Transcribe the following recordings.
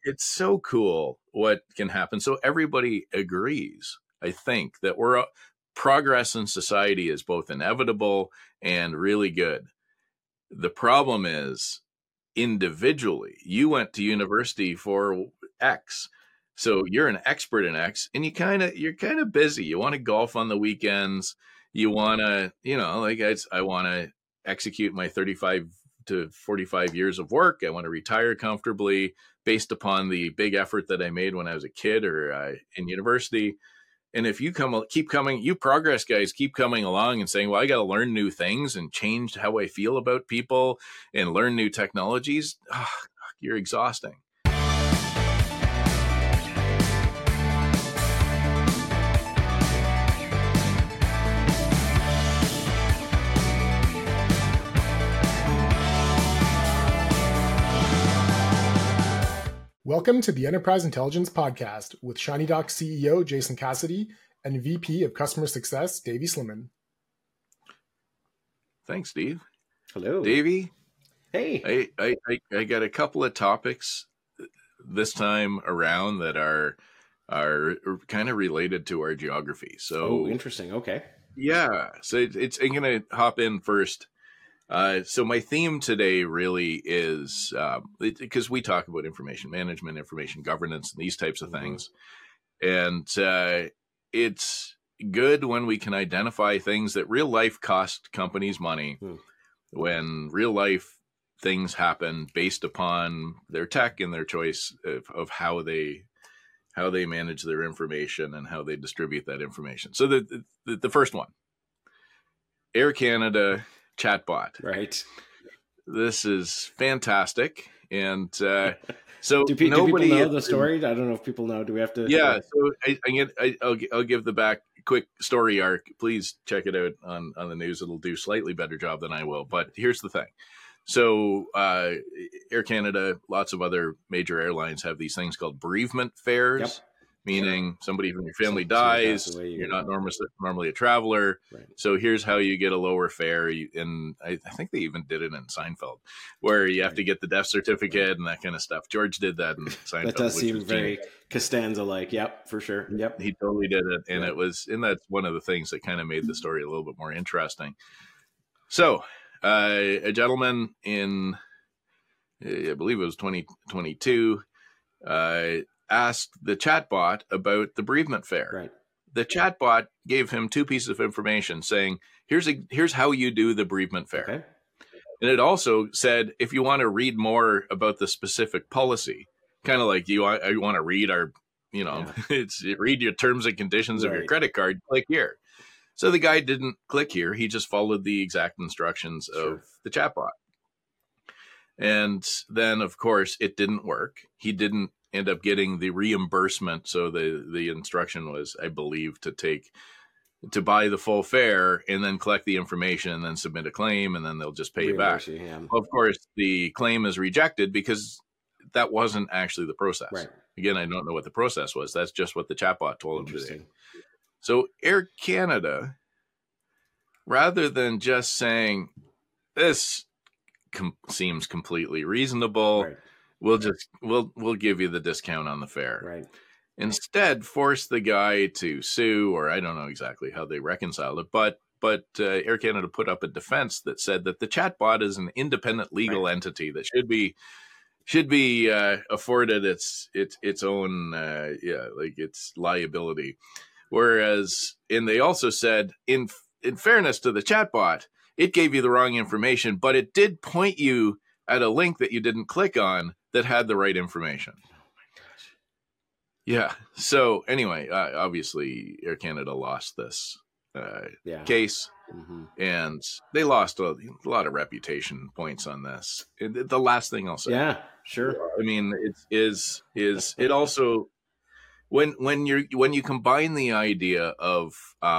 it's so cool what can happen. So everybody agrees, I think, that progress in society is both inevitable and really good. The problem is individually, you went to university for X. So you're an expert in X, and you're kind of busy. You want to golf on the weekends. You want to, like I want to execute my 35 to 45 years of work. I want to retire comfortably based upon the big effort that I made when I was a kid or in university. And if you keep coming, you progress guys keep coming along and saying, well, I got to learn new things and change how I feel about people and learn new technologies. You're exhausting. Welcome to the Enterprise Intelligence Podcast with ShinyDoc CEO Jason Cassidy and VP of Customer Success Davey Slimman. Thanks, Steve. Hello, Davey. Hey, I got a couple of topics this time around that are kind of related to our geography. So, interesting. Okay. Yeah. So I'm going to hop in first. So my theme today really is because we talk about information management, information governance, and these types of things. And it's good when we can identify things that real life cost companies money, when real life things happen based upon their tech and their choice of how they manage their information and how they distribute that information. So the first one, Air Canada chatbot. Right. This is fantastic. And so do people know the story? I don't know if people know. Do we have to? Yeah. So I'll give the quick story arc. Please check it out on the news. It'll do slightly better job than I will. But here's the thing. So Air Canada, lots of other major airlines have these things called bereavement fares. Yep. Meaning somebody from your family dies, you're not normally a traveler. Right. So here's how you get a lower fare. And I think they even did it in Seinfeld, where you have to get the death certificate and that kind of stuff. George did that in Seinfeld. That does seem very Costanza-like. Yep, for sure. Yep. He totally did it. And that's one of the things that kind of made the story a little bit more interesting. So a gentleman in, I believe it was 2022, asked the chatbot about the bereavement fare. Right. The chatbot gave him two pieces of information saying, here's how you do the bereavement fare. Okay. And it also said, if you want to read more about the specific policy, kind of like you want to read read your terms and conditions of your credit card, click here. So the guy didn't click here. He just followed the exact instructions of the chatbot. And then, of course, it didn't work. He didn't end up getting the reimbursement. So the instruction was, I believe, to buy the full fare and then collect the information and then submit a claim, and then they'll just pay you back. Well, of course, the claim is rejected because that wasn't actually the process. Right. Again, I don't know what the process was. That's just what the chatbot told him to do. So Air Canada, rather than just saying, this seems completely reasonable, right, we'll give you the discount on the fare. Right. Instead, force the guy to sue, or I don't know exactly how they reconciled it, but Air Canada put up a defense that said that the chatbot is an independent legal entity that should be afforded its own its liability. Whereas, and they also said, in fairness to the chatbot, it gave you the wrong information, but it did point you at a link that you didn't click on that had the right information. Oh my gosh. Yeah. So anyway, obviously Air Canada lost this case, and they lost a lot of reputation points on this. The last thing I'll say. Yeah, sure. I mean, it also, when you combine the idea of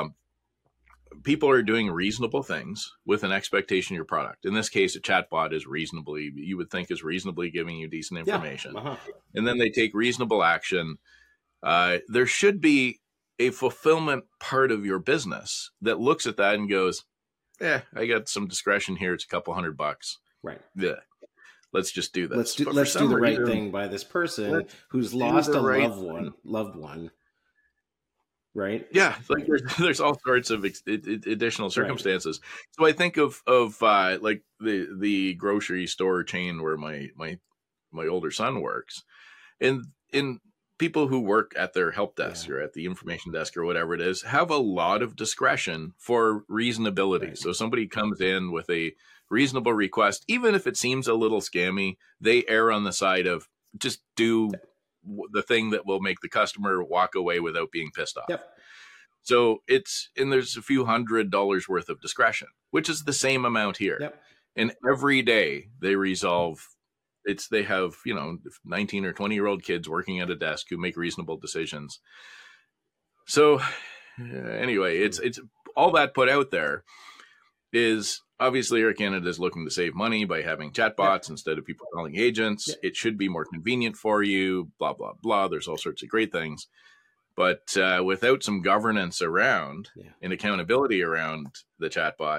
people are doing reasonable things with an expectation of your product. In this case, a chatbot is reasonably giving you decent information. Yeah. Uh-huh. And then they take reasonable action. There should be a fulfillment part of your business that looks at that and goes, I got some discretion here. It's a couple $100. Right. Yeah. let's just do this. Let's do the right thing by this person who's lost a loved one. Right. Yeah. Like there's all sorts of additional circumstances. Right. So I think of like the grocery store chain where my older son works, and in people who work at their help desk or at the information desk or whatever it is have a lot of discretion for reasonability. Right. So somebody comes in with a reasonable request, even if it seems a little scammy, they err on the side of just do the thing that will make the customer walk away without being pissed off. Yep. So there's a few $100 worth of discretion, which is the same amount here. Yep. And every day they resolve, they have, 19 or 20-year-old kids working at a desk who make reasonable decisions. So anyway, it's all that put out there is obviously Air Canada is looking to save money by having chatbots instead of people calling agents. Yep. It should be more convenient for you, blah, blah, blah. There's all sorts of great things. But without some governance around and accountability around the chatbot,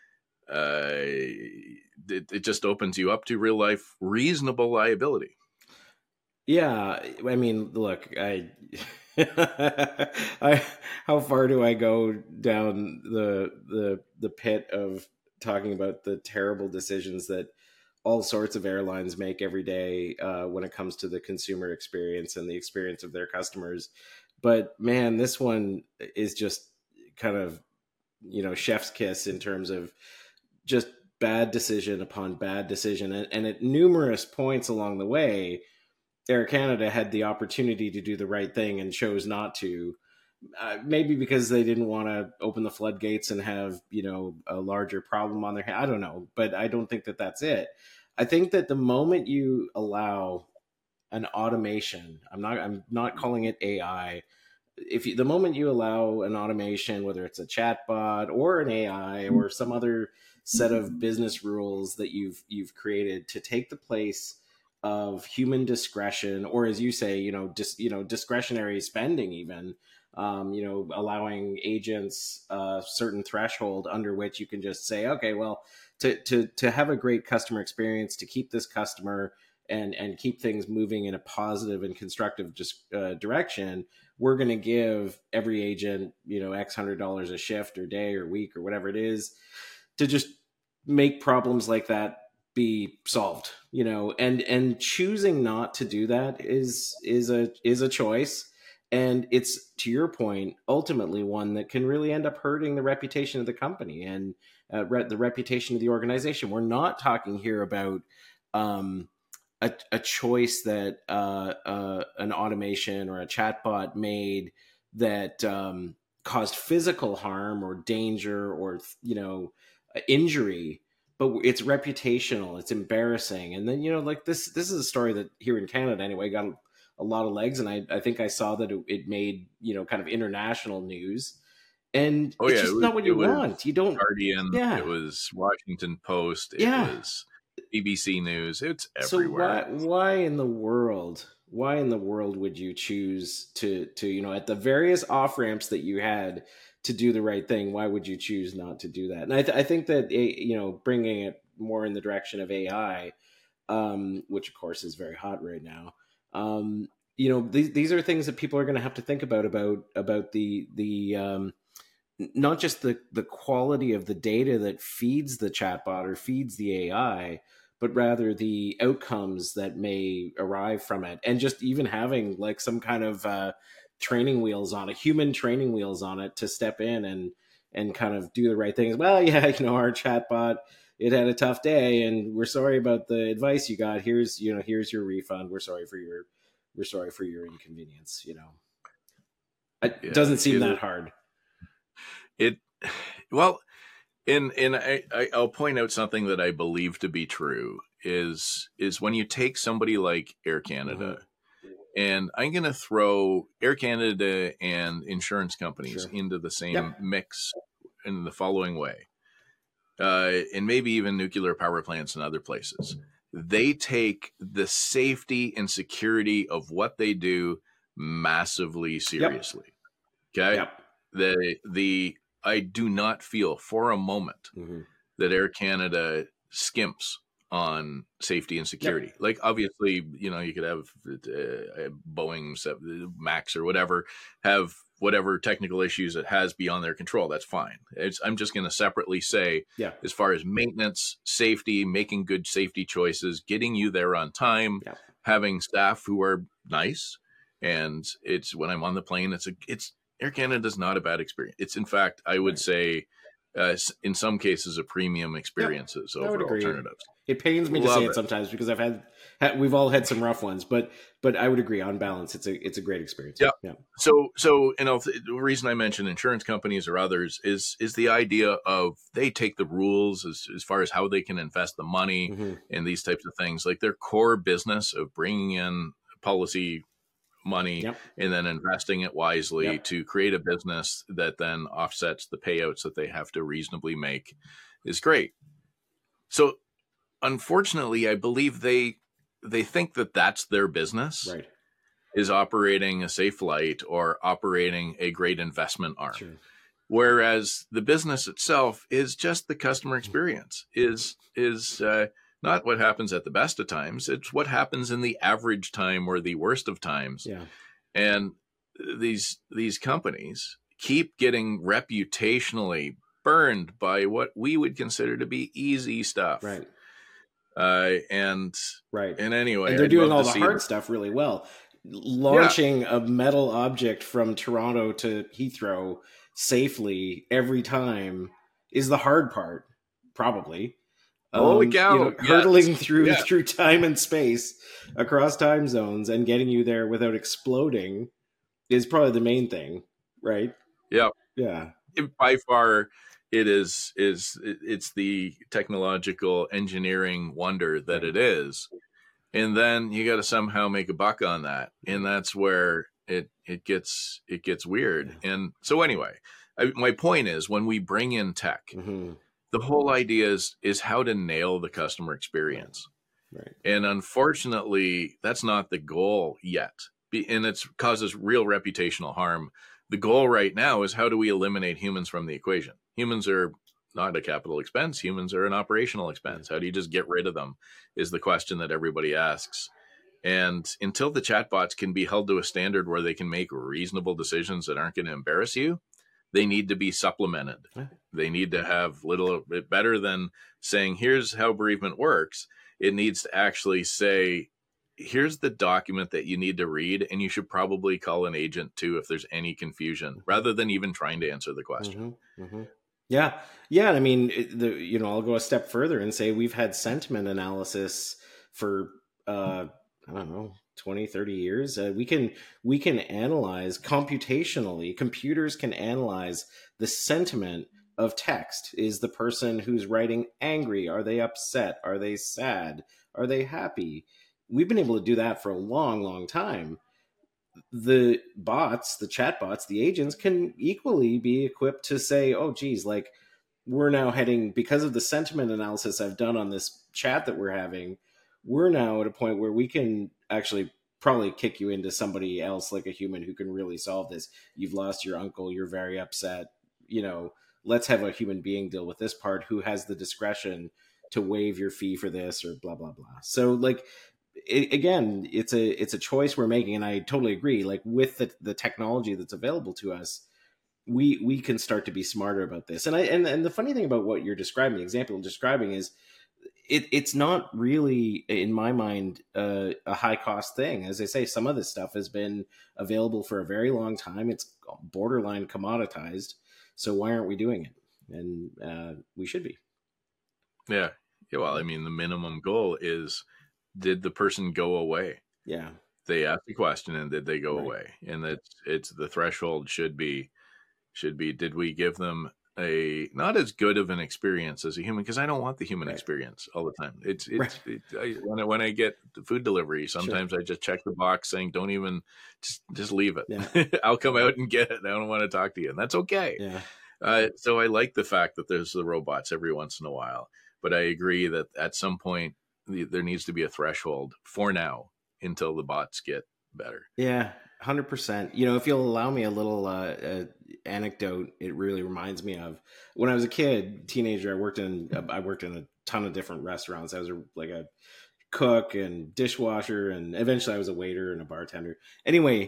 it just opens you up to real life reasonable liability. Yeah, I mean, look, how far do I go down the pit of talking about the terrible decisions that all sorts of airlines make every day when it comes to the consumer experience and the experience of their customers? But man, this one is just kind of, chef's kiss in terms of just bad decision upon bad decision. And at numerous points along the way, Air Canada had the opportunity to do the right thing and chose not to. Maybe because they didn't want to open the floodgates and have, a larger problem on their hands. I don't know, but I don't think that that's it. I think that the moment you allow an automation, I'm not calling it AI. The moment you allow an automation, whether it's a chatbot or an AI or some other set of business rules that you've created to take the place of human discretion, or as you say, discretionary spending, even, allowing agents a certain threshold under which you can just say, okay, well, to have a great customer experience, to keep this customer and keep things moving in a positive and constructive direction, we're going to give every agent, X $100 a shift or day or week or whatever it is to just make problems like that be solved, and choosing not to do that is a choice. And it's, to your point, ultimately one that can really end up hurting the reputation of the company and the reputation of the organization. We're not talking here about a choice that an automation or a chatbot made that caused physical harm or danger or injury, but it's reputational, it's embarrassing. And then like this is a story that here in Canada anyway got a lot of legs, and I think I saw that it made kind of international news. And it's just not what you want. You don't. Guardian. Yeah. It was Washington Post. It was BBC News. It's everywhere. So why in the world would you choose to at the various off ramps that you had to do the right thing? Why would you choose not to do that? And I think that bringing it more in the direction of AI, which of course is very hot right now. These are things that people are going to have to think about the not just the quality of the data that feeds the chatbot or feeds the AI, but rather the outcomes that may arrive from it. And just even having like some kind of training wheels on it, human training wheels on it to step in and kind of do the right things. Well, our chatbot, it had a tough day and we're sorry about the advice you got. Here's your refund. We're sorry for your inconvenience. It doesn't seem that hard. I'll point out something that I believe to be true is when you take somebody like Air Canada, and I'm going to throw Air Canada and insurance companies into the same mix in the following way, and maybe even nuclear power plants and other places. They take the safety and security of what they do massively seriously. Okay. I do not feel for a moment that Air Canada skimps on safety and security. Yep. Like obviously, you could have Boeing Max or whatever have whatever technical issues it has beyond their control. That's fine. I'm just going to separately say, as far as maintenance, safety, making good safety choices, getting you there on time, having staff who are nice. And it's when I'm on the plane, it's Air Canada is not a bad experience. It's in fact, I would say, in some cases, a premium experiences over alternatives. It pains me to say it sometimes because we've all had some rough ones, but I would agree on balance, it's a great experience. Yeah. So the reason I mention insurance companies or others is the idea of they take the rules as far as how they can invest the money and these types of things, like their core business of bringing in policy money and then investing it wisely to create a business that then offsets the payouts that they have to reasonably make is great. So unfortunately, I believe they think that that's their business, is operating a safe flight or operating a great investment arm. Sure. Whereas the business itself is just the customer experience, is not what happens at the best of times. It's what happens in the average time or the worst of times. Yeah. And these companies keep getting reputationally burned by what we would consider to be easy stuff. Right. And anyway, and they're doing all the hard stuff really well. Launching a metal object from Toronto to Heathrow safely every time is the hard part, probably. Holy cow! Hurtling through time and space across time zones and getting you there without exploding is probably the main thing, right? Yeah. Yeah. By far, it's the technological engineering wonder that it is, and then you got to somehow make a buck on that, and that's where it gets weird. And so anyway, my point is when we bring in tech. The whole idea is how to nail the customer experience. Right. And unfortunately, that's not the goal yet. And it causes real reputational harm. The goal right now is how do we eliminate humans from the equation? Humans are not a capital expense. Humans are an operational expense. How do you just get rid of them is the question that everybody asks. And until the chatbots can be held to a standard where they can make reasonable decisions that aren't going to embarrass you, they need to be supplemented. They need to have little bit better than saying, here's how bereavement works. It needs to actually say, here's the document that you need to read, and you should probably call an agent too if there's any confusion, rather than even trying to answer the question. Yeah. I mean, I'll go a step further and say we've had sentiment analysis for, I don't know, 20, 30 years. We can analyze computationally. Computers can analyze the sentiment of text. Is the person who's writing angry? Are they upset? Are they sad? Are they happy? We've been able to do that for a long, long time. The bots, the chatbots, the agents can equally be equipped to say, oh, geez, like we're now heading, because of the sentiment analysis I've done on this chat that we're having, we're now at a point where we can actually probably kick you into somebody else, like a human who can really solve this. You've lost your uncle. You're very upset. Let's have a human being deal with this part who has the discretion to waive your fee for this or blah, blah, blah. So again, it's a choice we're making. And I totally agree. Like with the technology that's available to us, we can start to be smarter about this. And the funny thing about what you're describing, the example I'm describing is, it's not really, in my mind, a high cost thing. As I say, some of this stuff has been available for a very long time. It's borderline commoditized. So why aren't we doing it? And we should be. Yeah. Well, I mean, the minimum goal is, did the person go away? Yeah. They asked the question, and did they go away? And it's the threshold should be, did we give them a not as good of an experience as a human, because I don't want the human experience all the time. When I get the food delivery, sometimes I just check the box saying, don't even just leave it. Yeah. I'll come out and get it. I don't want to talk to you. And that's okay. Yeah. So I like the fact that there's the robots every once in a while, but I agree that at some point there needs to be a threshold for now until the bots get better. Yeah. 100%. If you'll allow me a little anecdote, it really reminds me of when I was a kid, teenager. I worked in a ton of different restaurants. I was like a cook and dishwasher, and eventually I was a waiter and a bartender. Anyway,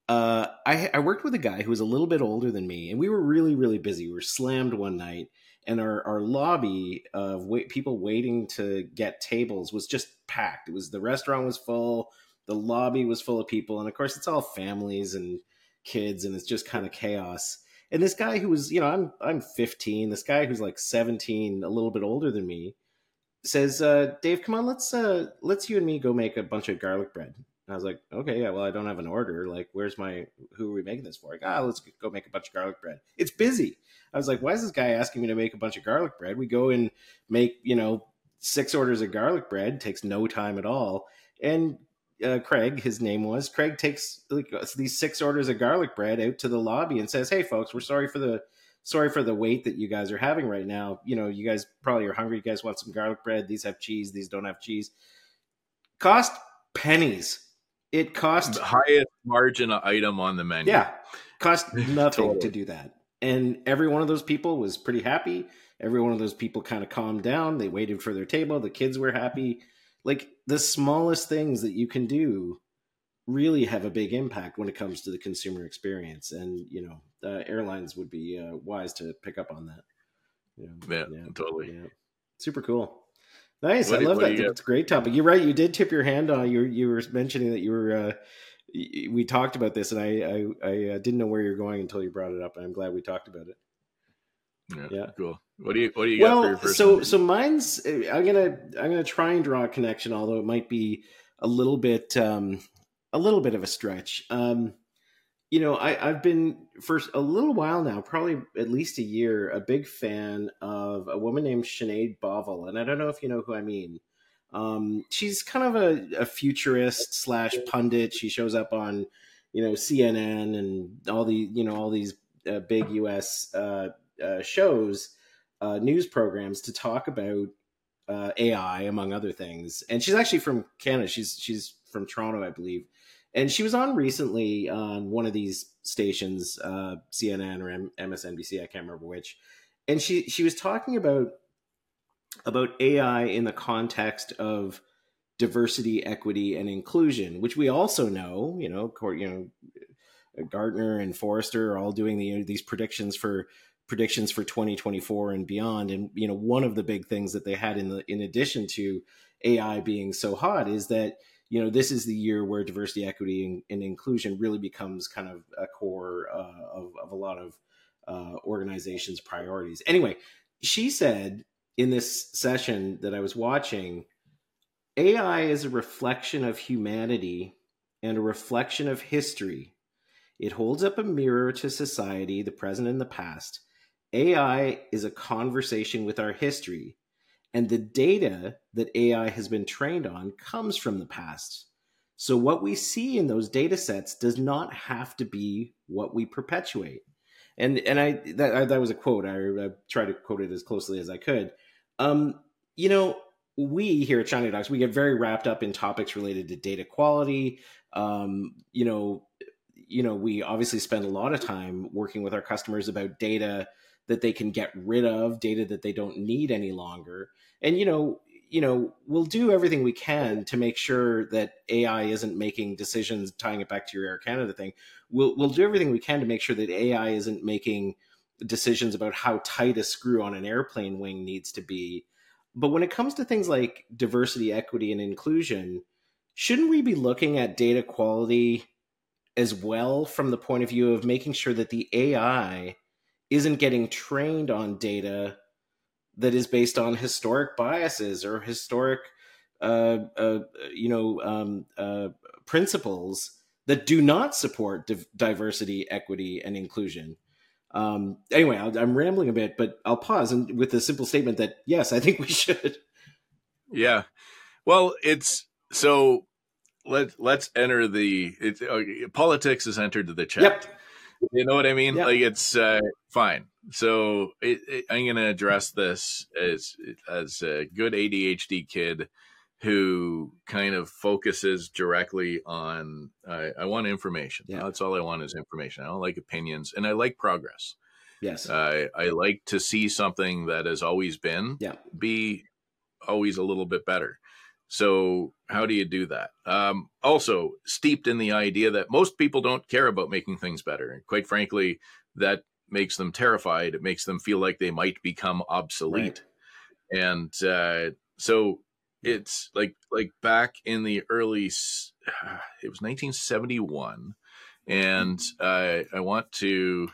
I worked with a guy who was a little bit older than me, and we were really, really busy. We were slammed one night, and our lobby of people waiting to get tables was just packed. The restaurant was full, the lobby was full of people, and of course it's all families and kids, and it's just kind of chaos. And this guy who was, I'm 15, this guy who's like 17, a little bit older than me, says, Dave, come on, let's you and me go make a bunch of garlic bread. And I was like, okay, yeah, well, I don't have an order. Like, who are we making this for? Like, let's go make a bunch of garlic bread. It's busy. I was like, why is this guy asking me to make a bunch of garlic bread? We go and make, 6 orders of garlic bread, takes no time at all. And Craig, his name was, Craig takes these 6 orders of garlic bread out to the lobby and says, hey folks, we're sorry for the wait that you guys are having right now. You guys probably are hungry. You guys want some garlic bread. These have cheese. These don't have cheese. Cost pennies. It cost the highest margin item on the menu. Yeah. Cost nothing to do that. And every one of those people was pretty happy. Every one of those people kind of calmed down. They waited for their table. The kids were happy. Like, the smallest things that you can do really have a big impact when it comes to the consumer experience. And, airlines would be wise to pick up on that. Yeah, totally. Yeah. Super cool. Nice. I love that. It's a great topic. You're right. You did tip your hand on, you were mentioning that you were, we talked about this, and I didn't know where you're going until you brought it up, and I'm glad we talked about it. Yeah. Cool. What do you got for your first? So mine's, I'm gonna try and draw a connection, although it might be a little bit of a stretch. I've been for a little while now, probably at least a year, a big fan of a woman named Sinead Bovell, and I don't know if you know who I mean. She's kind of a futurist / pundit. She shows up on, CNN and all these big US shows, news programs to talk about AI, among other things. And she's actually from Canada. She's from Toronto, I believe. And she was on recently on one of these stations, CNN or MSNBC, I can't remember which. And she was talking about AI in the context of diversity, equity, and inclusion, which we also know, Gartner and Forrester are all doing these predictions for 2024 and beyond. And, one of the big things that they had in addition to AI being so hot is that, this is the year where diversity, equity, and inclusion really becomes kind of a core of a lot of organizations' priorities. Anyway, she said in this session that I was watching, AI is a reflection of humanity and a reflection of history. It holds up a mirror to society, the present and the past. AI is a conversation with our history, and the data that AI has been trained on comes from the past. So what we see in those data sets does not have to be what we perpetuate. And that was a quote. I tried to quote it as closely as I could. We here at Shiny Docs, we get very wrapped up in topics related to data quality. We obviously spend a lot of time working with our customers about data that they can get rid of, data that they don't need any longer. And, we'll do everything we can to make sure that AI isn't making decisions, tying it back to your Air Canada thing. We'll do everything we can to make sure that AI isn't making decisions about how tight a screw on an airplane wing needs to be. But when it comes to things like diversity, equity, and inclusion, shouldn't we be looking at data quality as well from the point of view of making sure that the AI isn't getting trained on data that is based on historic biases or historic, principles that do not support diversity, equity, and inclusion? Anyway, I'm rambling a bit, but I'll pause and with the simple statement that yes, I think we should. Yeah, well, let's enter politics has entered the chat. Yep. You know what I mean? Yep. Like, it's fine. So I'm going to address this as a good ADHD kid who kind of focuses directly on, I want information. Yeah. That's all I want is information. I don't like opinions, and I like progress. Yes. I like to see something that has always been be always a little bit better. So how do you do that? Also steeped in the idea that most people don't care about making things better. And quite frankly, that makes them terrified. It makes them feel like they might become obsolete. Right. And so it's like back in the early, it was 1971. And I want to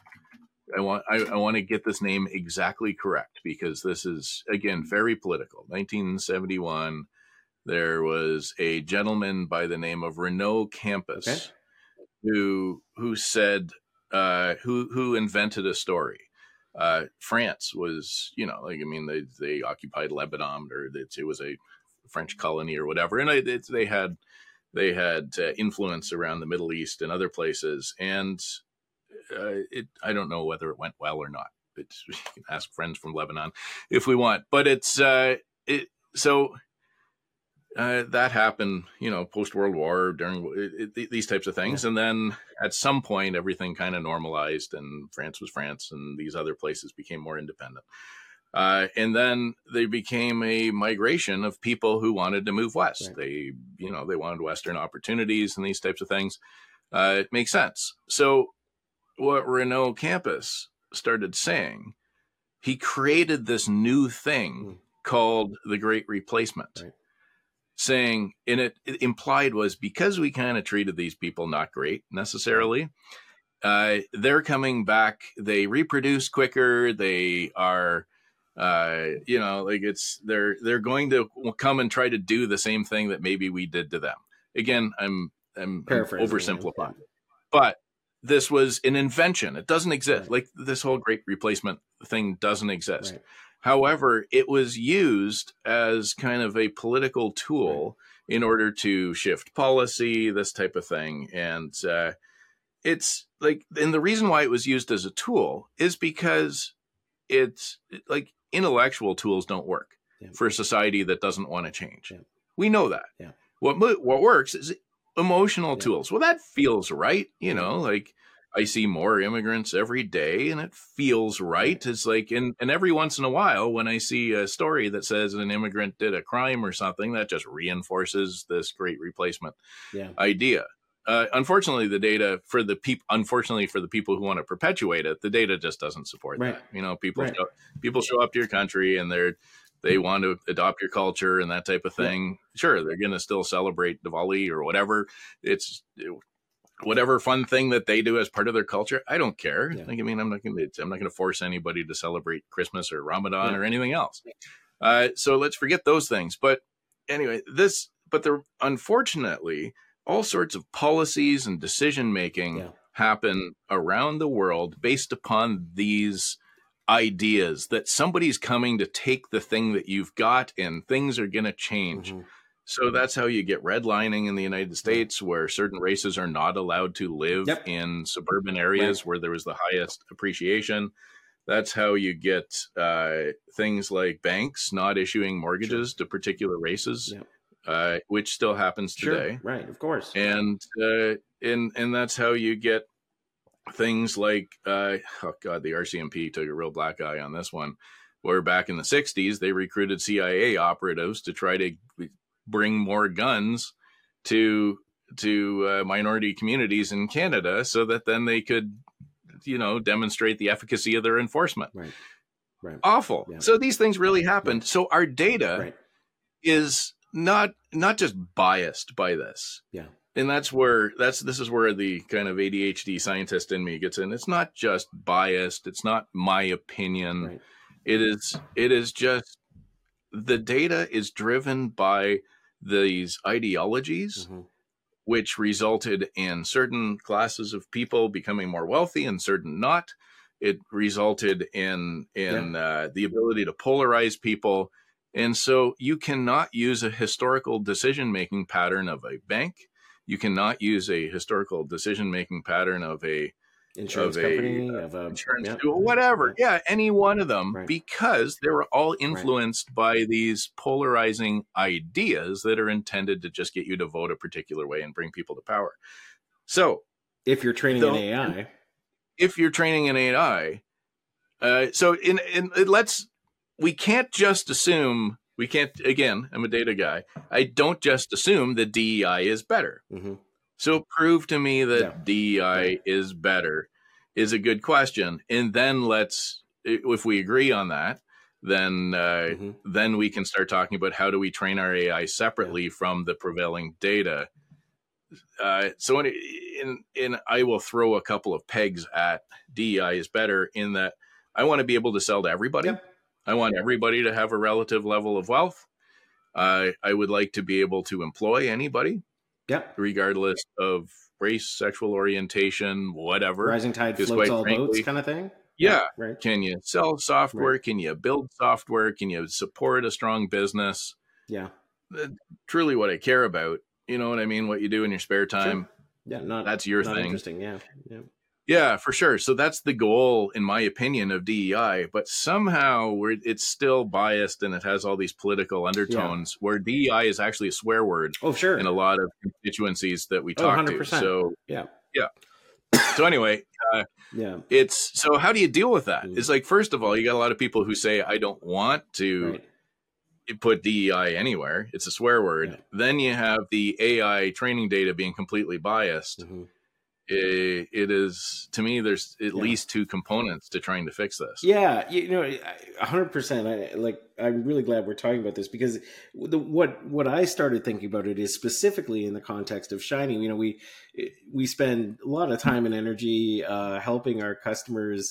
get this name exactly correct, because this is, again, very political. 1971, there was a gentleman by the name of Renaud Campos, who said, who invented a story. France was, they occupied Lebanon, or it was a French colony or whatever, and they had influence around the Middle East and other places, and I don't know whether it went well or not. You can ask friends from Lebanon if we want, but that happened, post World War, during these types of things. Yeah. And then at some point, everything kind of normalized, and France was France, and these other places became more independent. And then there became a migration of people who wanted to move west. Right. They wanted Western opportunities and these types of things. It makes sense. So what Renaud Campos started saying, he created this new thing called the Great Replacement. Right. Saying, and it implied was, because we kind of treated these people not great necessarily, they're coming back, they reproduce quicker, they are, they're going to come and try to do the same thing that maybe we did to them. Again, I'm oversimplifying, but this was an invention. It doesn't exist. Right. Like, this whole Great Replacement thing doesn't exist. Right. However, it was used as kind of a political tool in order to shift policy, this type of thing. And it's like, and the reason why it was used as a tool is because it's like, intellectual tools don't work for a society that doesn't want to change. Yeah. We know that. Yeah. What works is emotional tools. Well, that feels right. Like, I see more immigrants every day, and it feels right. It's like, and every once in a while, when I see a story that says an immigrant did a crime or something, that just reinforces this Great Replacement idea. Unfortunately, the data for the people who want to perpetuate it, the data just doesn't support that. People show up to your country and they want to adopt your culture and that type of thing. Yeah. Sure, they're going to still celebrate Diwali or whatever. Whatever fun thing that they do as part of their culture, I don't care. Yeah. Like, I'm not going to force anybody to celebrate Christmas or Ramadan or anything else. So let's forget those things. But anyway, unfortunately, all sorts of policies and decision making happen around the world based upon these ideas that somebody's coming to take the thing that you've got and things are going to change. Mm-hmm. So that's how you get redlining in the United States, where certain races are not allowed to live in suburban areas where there was the highest appreciation. That's how you get things like banks not issuing mortgages to particular races, which still happens today. Right, of course. And that's how you get things like, the RCMP took a real black eye on this one, where back in the 60s, they recruited CIA operatives to try to bring more guns to minority communities in Canada, so that then they could, demonstrate the efficacy of their enforcement. Right. Awful. Yeah. So these things really happened. Yeah. So our data is not just biased by this. Yeah. And this is where the kind of ADHD scientist in me gets in. It's not just biased. It's not my opinion. Right. It is just, the data is driven by these ideologies, which resulted in certain classes of people becoming more wealthy and certain not. It resulted in the ability to polarize people. And so you cannot use a historical decision-making pattern of a bank. You cannot use a historical decision-making pattern of a insurance company, whatever. Yeah, any one of them, because they were all influenced by these polarizing ideas that are intended to just get you to vote a particular way and bring people to power. So if you're training an AI, we can't just assume We can't, again, I'm a data guy. I don't just assume that DEI is better. Mm-hmm. So prove to me that DEI is better is a good question. And then if we agree on that, then we can start talking about how do we train our AI separately from the prevailing data. So I will throw a couple of pegs at DEI is better in that I want to be able to sell to everybody. Yep. I want everybody to have a relative level of wealth. I would like to be able to employ anybody, regardless of race, sexual orientation, whatever. Rising tide floats all boats kind of thing. Yeah. Right. Can you sell software? Right. Can you build software? Can you support a strong business? Yeah. Truly what I care about. You know what I mean? What you do in your spare time. Sure. Yeah. That's your thing. Interesting. Yeah. Yeah. Yeah, for sure. So that's the goal, in my opinion, of DEI. But somehow it's still biased and it has all these political undertones where DEI is actually a swear word. Oh, sure. In a lot of constituencies that we talk 100%. to. So yeah. So anyway, so how do you deal with that? It's like, first of all, you got a lot of people who say, I don't want to put DEI anywhere. It's a swear word. Yeah. Then you have the AI training data being completely biased. Mm-hmm. It is, to me, there's at least two components to trying to fix this. Yeah, 100%. I'm really glad we're talking about this because what I started thinking about it is specifically in the context of Shiny. You know, we spend a lot of time and energy helping our customers,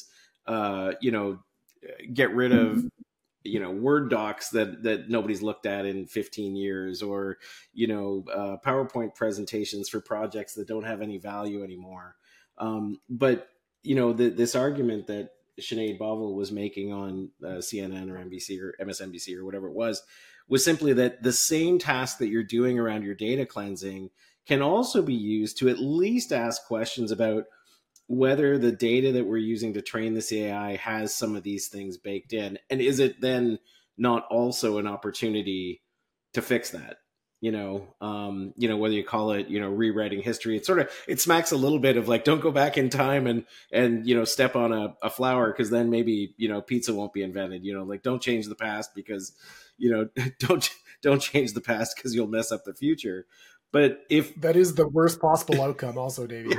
get rid of Word docs that nobody's looked at in 15 years or, PowerPoint presentations for projects that don't have any value anymore. But this argument that Sinead Bovell was making on CNN or NBC or MSNBC or whatever it was simply that the same task that you're doing around your data cleansing can also be used to at least ask questions about whether the data that we're using to train this AI has some of these things baked in. And is it then not also an opportunity to fix that? Whether you call it, rewriting history, it smacks a little bit of like, don't go back in time and step on a flower because then maybe, pizza won't be invented, don't change the past because, don't change the past because you'll mess up the future. But if that is the worst possible outcome, also, Davey.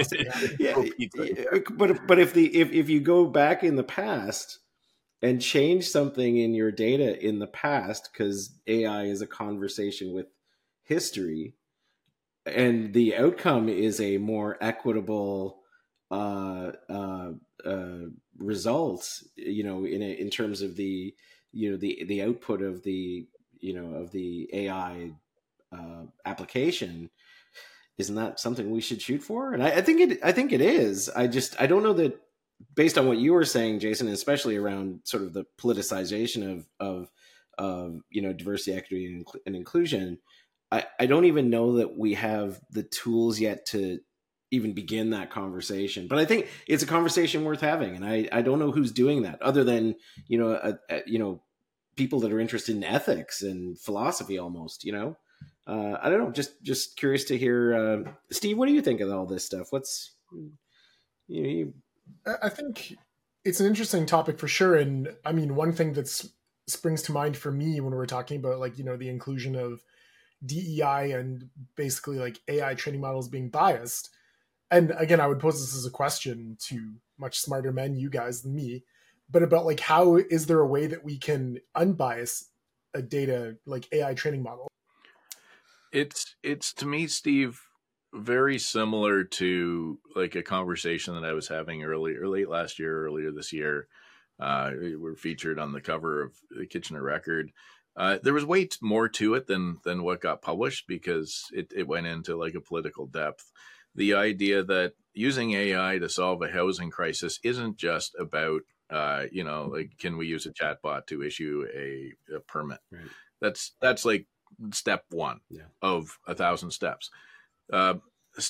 But if you go back in the past and change something in your data in the past, because AI is a conversation with history, and the outcome is a more equitable result, in terms of the output of the AI application, isn't that something we should shoot for? And I think it is. I don't know that, based on what you were saying, Jason, especially around sort of the politicization of diversity, equity, and inclusion. I don't even know that we have the tools yet to even begin that conversation. But I think it's a conversation worth having, and I don't know who's doing that other than people that are interested in ethics and philosophy, almost. I don't know. Just curious to hear, Steve. What do you think of all this stuff? I think it's an interesting topic for sure. And I mean, one thing that springs to mind for me when we're talking about the inclusion of DEI and basically like AI training models being biased. And again, I would pose this as a question to much smarter men, you guys, than me, but about how is there a way that we can unbias a data like AI training model? It's to me, Steve, very similar to like a conversation that I was having late last year, earlier this year. We were featured on the cover of the Kitchener Record. There was way more to it than what got published because it went into like a political depth. The idea that using AI to solve a housing crisis isn't just about, can we use a chatbot to issue a permit? Right. That's like step one of 1,000 steps. The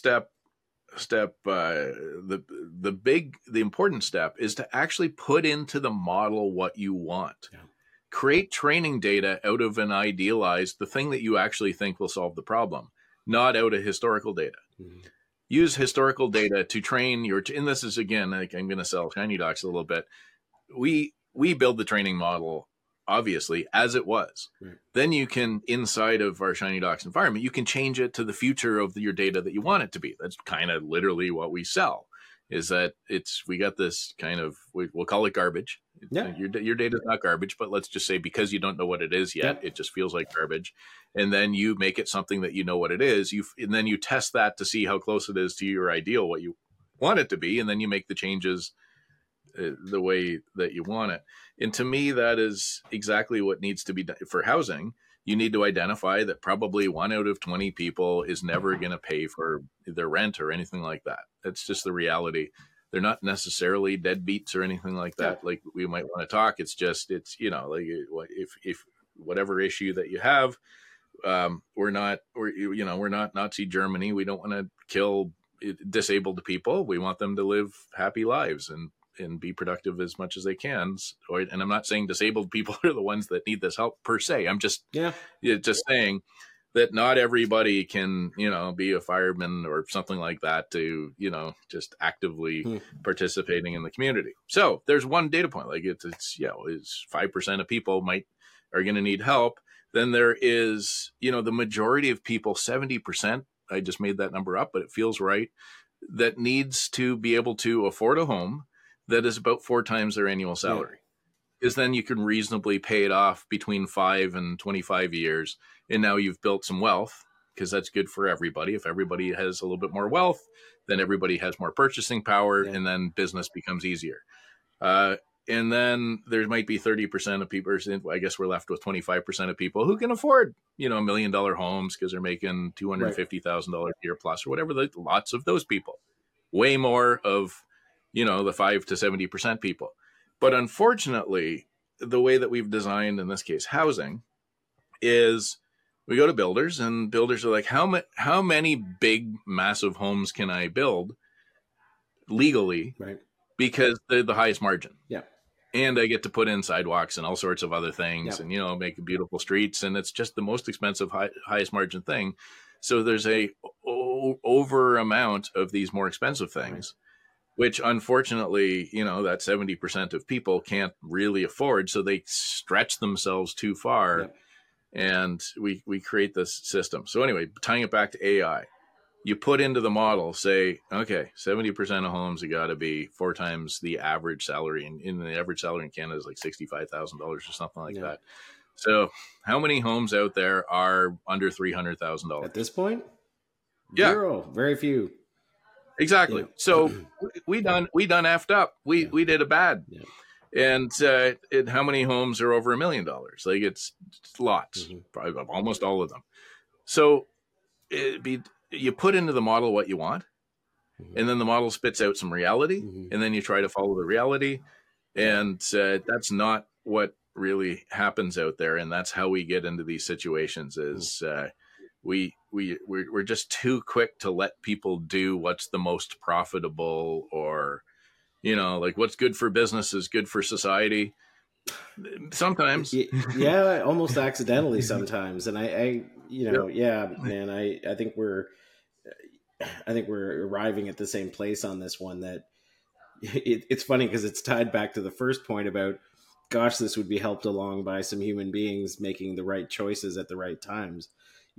important step is to actually put into the model what you want. Yeah. Create training data out of an idealized, the thing that you actually think will solve the problem, not out of historical data. Mm-hmm. Use historical data to train and this is, again, like I'm going to sell Shiny Docs a little bit. We build the training model obviously, as it was. Right. Then you can, inside of our Shiny Docs environment, you can change it to the future of your data that you want it to be. That's kind of literally what we sell, is that we got this kind of, we'll call it garbage. Yeah. Your data is not garbage, but let's just say because you don't know what it is yet, it just feels like garbage. And then you make it something that you know what it is. And then you test that to see how close it is to your ideal, what you want it to be. And then you make the changes the way that you want it. And to me, that is exactly what needs to be done for housing. You need to identify that probably 1 out of 20 people is never going to pay for their rent or anything like that. That's just the reality. They're not necessarily deadbeats or anything like that. Like we might want to talk. It's just, like if whatever issue that you have, we're not Nazi Germany. We don't want to kill disabled people. We want them to live happy lives and be productive as much as they can. And I'm not saying disabled people are the ones that need this help per se. I'm just just saying that not everybody can, be a fireman or something like that to, just actively participating in the community. So there's one data point, like it's 5% of people are going to need help. Then there is, the majority of people, 70%, I just made that number up, but it feels right, that needs to be able to afford a home that is about 4 times their annual salary. Because then you can reasonably pay it off between 5 and 25 years. And now you've built some wealth, because that's good for everybody. If everybody has a little bit more wealth, then everybody has more purchasing power, and then business becomes easier. And then there might be 30% of people, I guess we're left with 25% of people who can afford, $1 million homes because they're making $250,000 a year plus or whatever. Lots of those people, way more of, the 5 to 70% people. But unfortunately, the way that we've designed, in this case, housing, is we go to builders, and builders are like, how many big, massive homes can I build legally? Right. Because they're the highest margin. Yeah. And I get to put in sidewalks and all sorts of other things and, make beautiful streets. And it's just the most expensive, highest margin thing. So there's a over amount of these more expensive things, which unfortunately, that 70% of people can't really afford. So they stretch themselves too far. And we create this system. So anyway, tying it back to AI. You put into the model, say, okay, 70% of homes have got to be 4 times the average salary. And in the average salary in Canada is like $65,000 or something like that. So how many homes out there are under $300,000? At this point? Zero. Very few. Exactly. Yeah. So we done effed up. We did a bad. Yeah. And how many homes are over $1 million? Like it's lots, probably almost all of them. So you put into the model what you want, and then the model spits out some reality, and then you try to follow the reality. And that's not what really happens out there. And that's how we get into these situations is we're just too quick to let people do what's the most profitable, or, like what's good for business is good for society. Sometimes. Yeah, almost accidentally sometimes. And I think we're arriving at the same place on this one, that it's funny because it's tied back to the first point about, gosh, this would be helped along by some human beings making the right choices at the right times.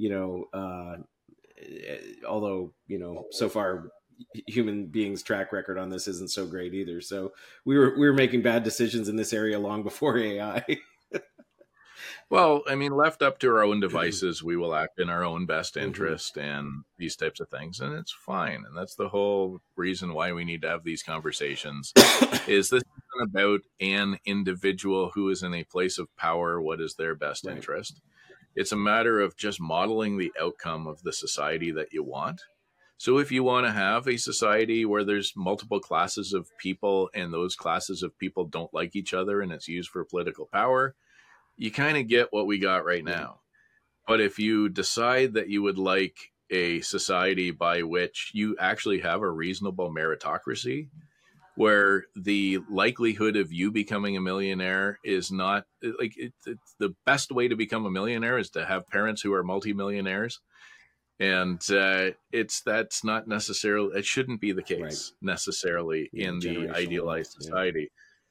Although, so far human beings' track record on this isn't so great either. So we were making bad decisions in this area long before AI. Well, I mean, left up to our own devices, we will act in our own best interest and these types of things, and it's fine. And that's the whole reason why we need to have these conversations. Is this isn't about an individual who is in a place of power, what is their best interest? It's a matter of just modeling the outcome of the society that you want. So if you want to have a society where there's multiple classes of people and those classes of people don't like each other and it's used for political power, you kind of get what we got right now. But if you decide that you would like a society by which you actually have a reasonable meritocracy, where the likelihood of you becoming a millionaire is not like it's the best way to become a millionaire is to have parents who are multimillionaires. And that's not necessarily, it shouldn't be the case necessarily in the idealized society.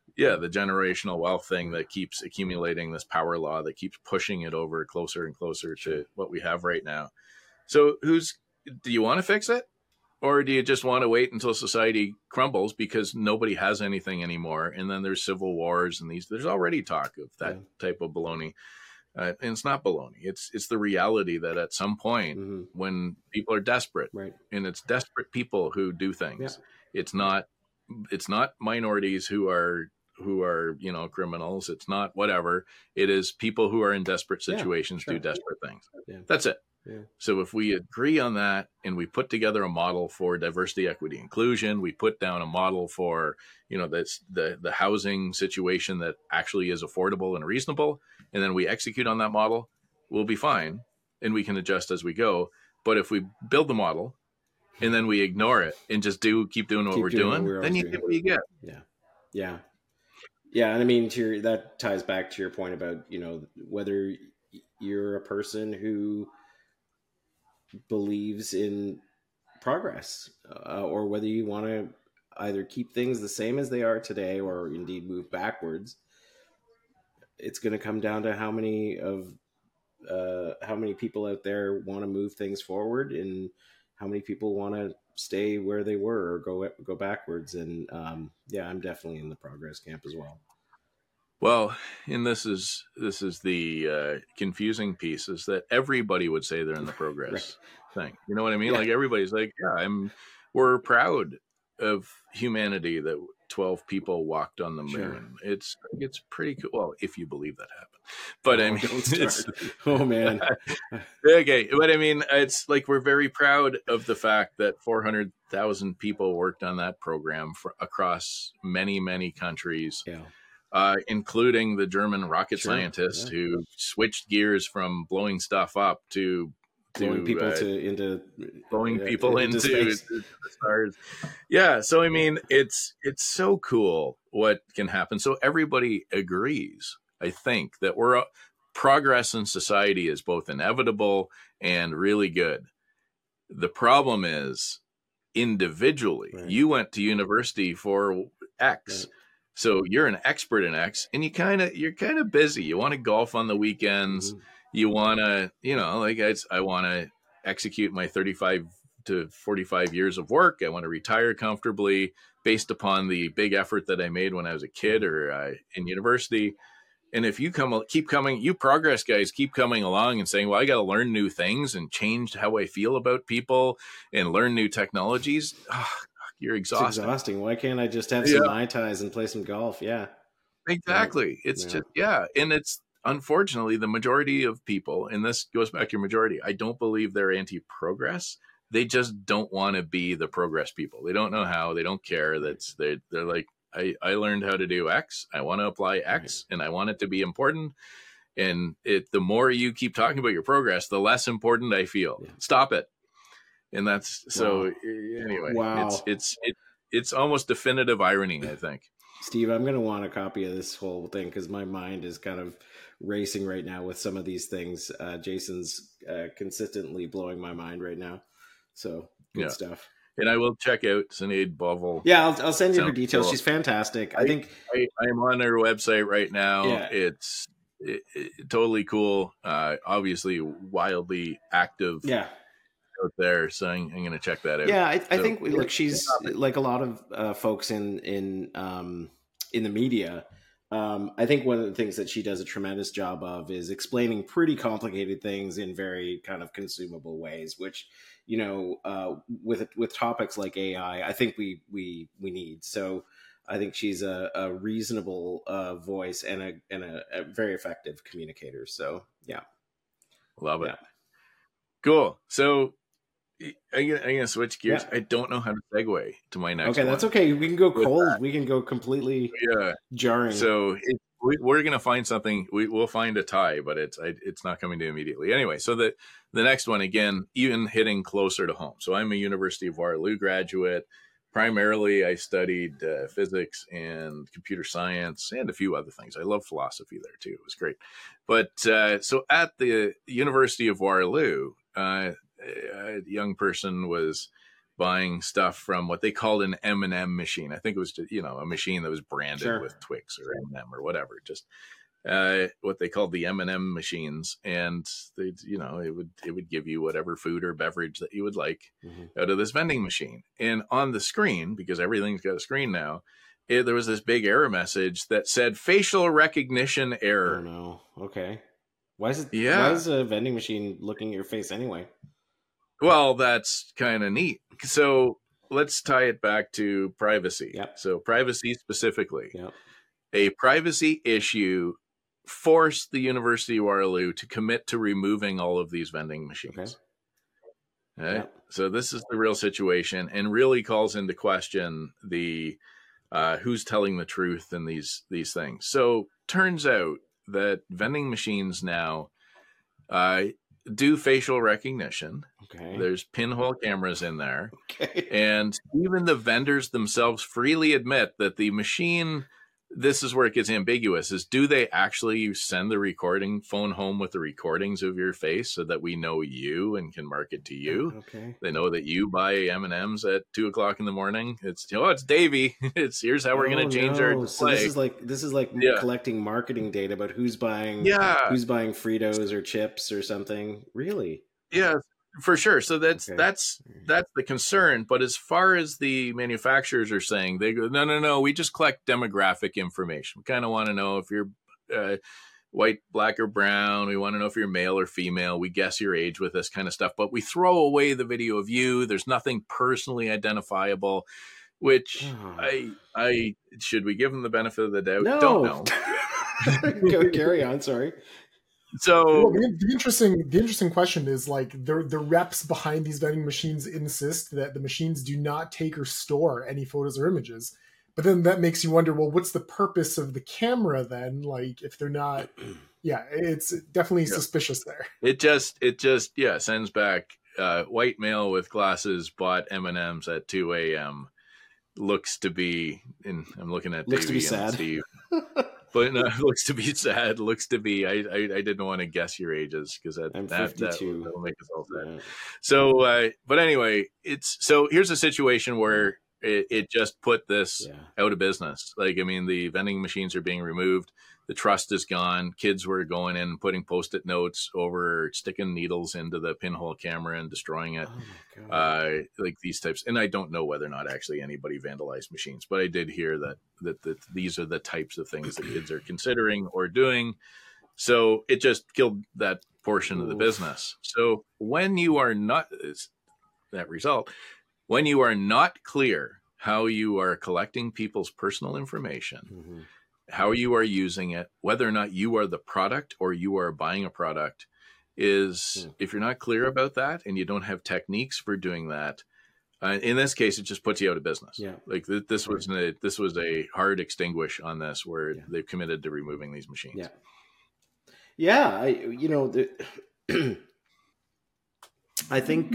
the generational wealth thing that keeps accumulating, this power law that keeps pushing it over closer and closer to what we have right now. So do you want to fix it? Or do you just want to wait until society crumbles because nobody has anything anymore? And then there's civil wars and there's already talk of that type of baloney. And it's not baloney. It's the reality that at some point when people are desperate, and it's desperate people who do things, it's not minorities who are, criminals. It's not whatever. It is people who are in desperate situations do desperate things. That's it. Yeah. So if we agree on that and we put together a model for diversity, equity, inclusion, we put down a model for, the housing situation that actually is affordable and reasonable, and then we execute on that model, we'll be fine and we can adjust as we go. But if we build the model and then we ignore it and just keep doing what we're doing, then you get what you get. Yeah. And I mean, that ties back to your point about, whether you're a person who believes in progress, or whether you want to either keep things the same as they are today or indeed move backwards. It's going to come down to how many people out there want to move things forward and how many people want to stay where they were or go backwards. And I'm definitely in the progress camp as well. Well, and this is the confusing piece, is that everybody would say they're in the progress thing. You know what I mean? Like everybody's like, we're proud of humanity that 12 people walked on the moon. It's pretty cool. Well, if you believe that happened, but I mean, oh man. Okay. But I mean, it's like, we're very proud of the fact that 400,000 people worked on that program across many, many countries. Yeah. Including the German rocket scientist who switched gears from blowing stuff up to blowing people into the stars. Yeah. So, I mean, it's so cool what can happen. So everybody agrees, I think, that progress in society is both inevitable and really good. The problem is, individually, you went to university for X. Right. So you're an expert in X, and you're kind of busy. You want to golf on the weekends. You want to, I want to execute my 35 to 45 years of work. I want to retire comfortably based upon the big effort that I made when I was a kid or in university. And if you keep coming, you progress guys keep coming along and saying, well, I got to learn new things and change how I feel about people and learn new technologies. You're exhausted. It's exhausting. Why can't I just have some Mai Tais and play some golf? Yeah. Exactly. It's just, and it's unfortunately the majority of people, and this goes back to your majority, I don't believe they're anti-progress. They just don't want to be the progress people. They don't know how. They don't care. They're like, I learned how to do X. I want to apply X, and I want it to be important. And the more you keep talking about your progress, the less important I feel. Yeah. Stop it. And that's anyway, it's almost definitive irony, I think. Steve, I'm going to want a copy of this whole thing because my mind is kind of racing right now with some of these things. Jason's consistently blowing my mind right now. So good stuff. And I will check out Sinead Bovill. Yeah, I'll send you her details. Cool. She's fantastic. I think I'm on her website right now. Yeah. It's totally cool. Obviously wildly active. Yeah. Out there, so I'm going to check that out. Yeah, I think she's like a lot of folks in the media. I think one of the things that she does a tremendous job of is explaining pretty complicated things in very kind of consumable ways, which with topics like AI, I think we need. So I think she's a reasonable voice and a very effective communicator. So yeah, love it. Yeah. Cool. So I'm gonna switch gears. I don't know how to segue to my next. Okay, that's okay. We can go cold. We can go completely jarring. So we're gonna find something. We'll find a tie, but it's not coming to immediately. Anyway, so the next one, again, even hitting closer to home. So I'm a University of Waterloo graduate. Primarily, I studied physics and computer science and a few other things. I love philosophy there too. It was great. But so at the University of Waterloo, a young person was buying stuff from what they called an M&M machine. I think it was, a machine that was branded with Twix or M&M or whatever, just what they called the M&M machines. And they, it would give you whatever food or beverage that you would like out of this vending machine. And on the screen, because everything's got a screen now, there was this big error message that said facial recognition error. Oh no. Okay. Why is a vending machine looking at your face anyway? Well, that's kind of neat. So let's tie it back to privacy. Yep. So privacy specifically. Yep. A privacy issue forced the University of Waterloo to commit to removing all of these vending machines. Okay. Yep. So this is the real situation, and really calls into question the who's telling the truth in these things. So turns out that vending machines now do facial recognition. Okay. There's pinhole cameras in there. Okay. And even the vendors themselves freely admit that the machine, this is where it gets ambiguous, is do they actually send the phone home with the recordings of your face so that we know you and can market to you? Okay. They know that you buy M&Ms at 2:00 in the morning. It's Davey. Here's how we're going to change our display. So this is like collecting marketing data about who's buying Fritos or chips or something. Really? Yeah, for sure. So that's the concern. But as far as the manufacturers are saying, they go, no, we just collect demographic information. We kind of want to know if you're white, black, or brown. We want to know if you're male or female. We guess your age with this kind of stuff. But we throw away the video of you. There's nothing personally identifiable, which I should we give them the benefit of the doubt? No. Don't know. Go carry on. Sorry. So the interesting question is, like, the reps behind these vending machines insist that the machines do not take or store any photos or images. But then that makes you wonder, well, what's the purpose of the camera then? Like, if they're not, it's definitely suspicious there. It just sends back white male with glasses bought M&Ms at 2 a.m. Looks to be, and I'm looking at looks Davey to be and sad. Steve. But no, looks to be sad. Looks to be. I didn't want to guess your ages because I'm 52. That'll make us all sad. Yeah. So, but anyway, here's a situation where it just put this out of business. Like, I mean, the vending machines are being removed. The trust is gone. Kids were going in, putting Post-it notes over, sticking needles into the pinhole camera and destroying it. Oh my God. Like these types. And I don't know whether or not actually anybody vandalized machines, but I did hear that these are the types of things that kids are considering or doing. So it just killed that portion of the business. So when you are not when you are not clear how you are collecting people's personal information, how you are using it, whether or not you are the product or you are buying a product, if you're not clear about that and you don't have techniques for doing that, in this case, it just puts you out of business. Yeah. Like this was a hard extinguish on this, where they've committed to removing these machines. Yeah. I think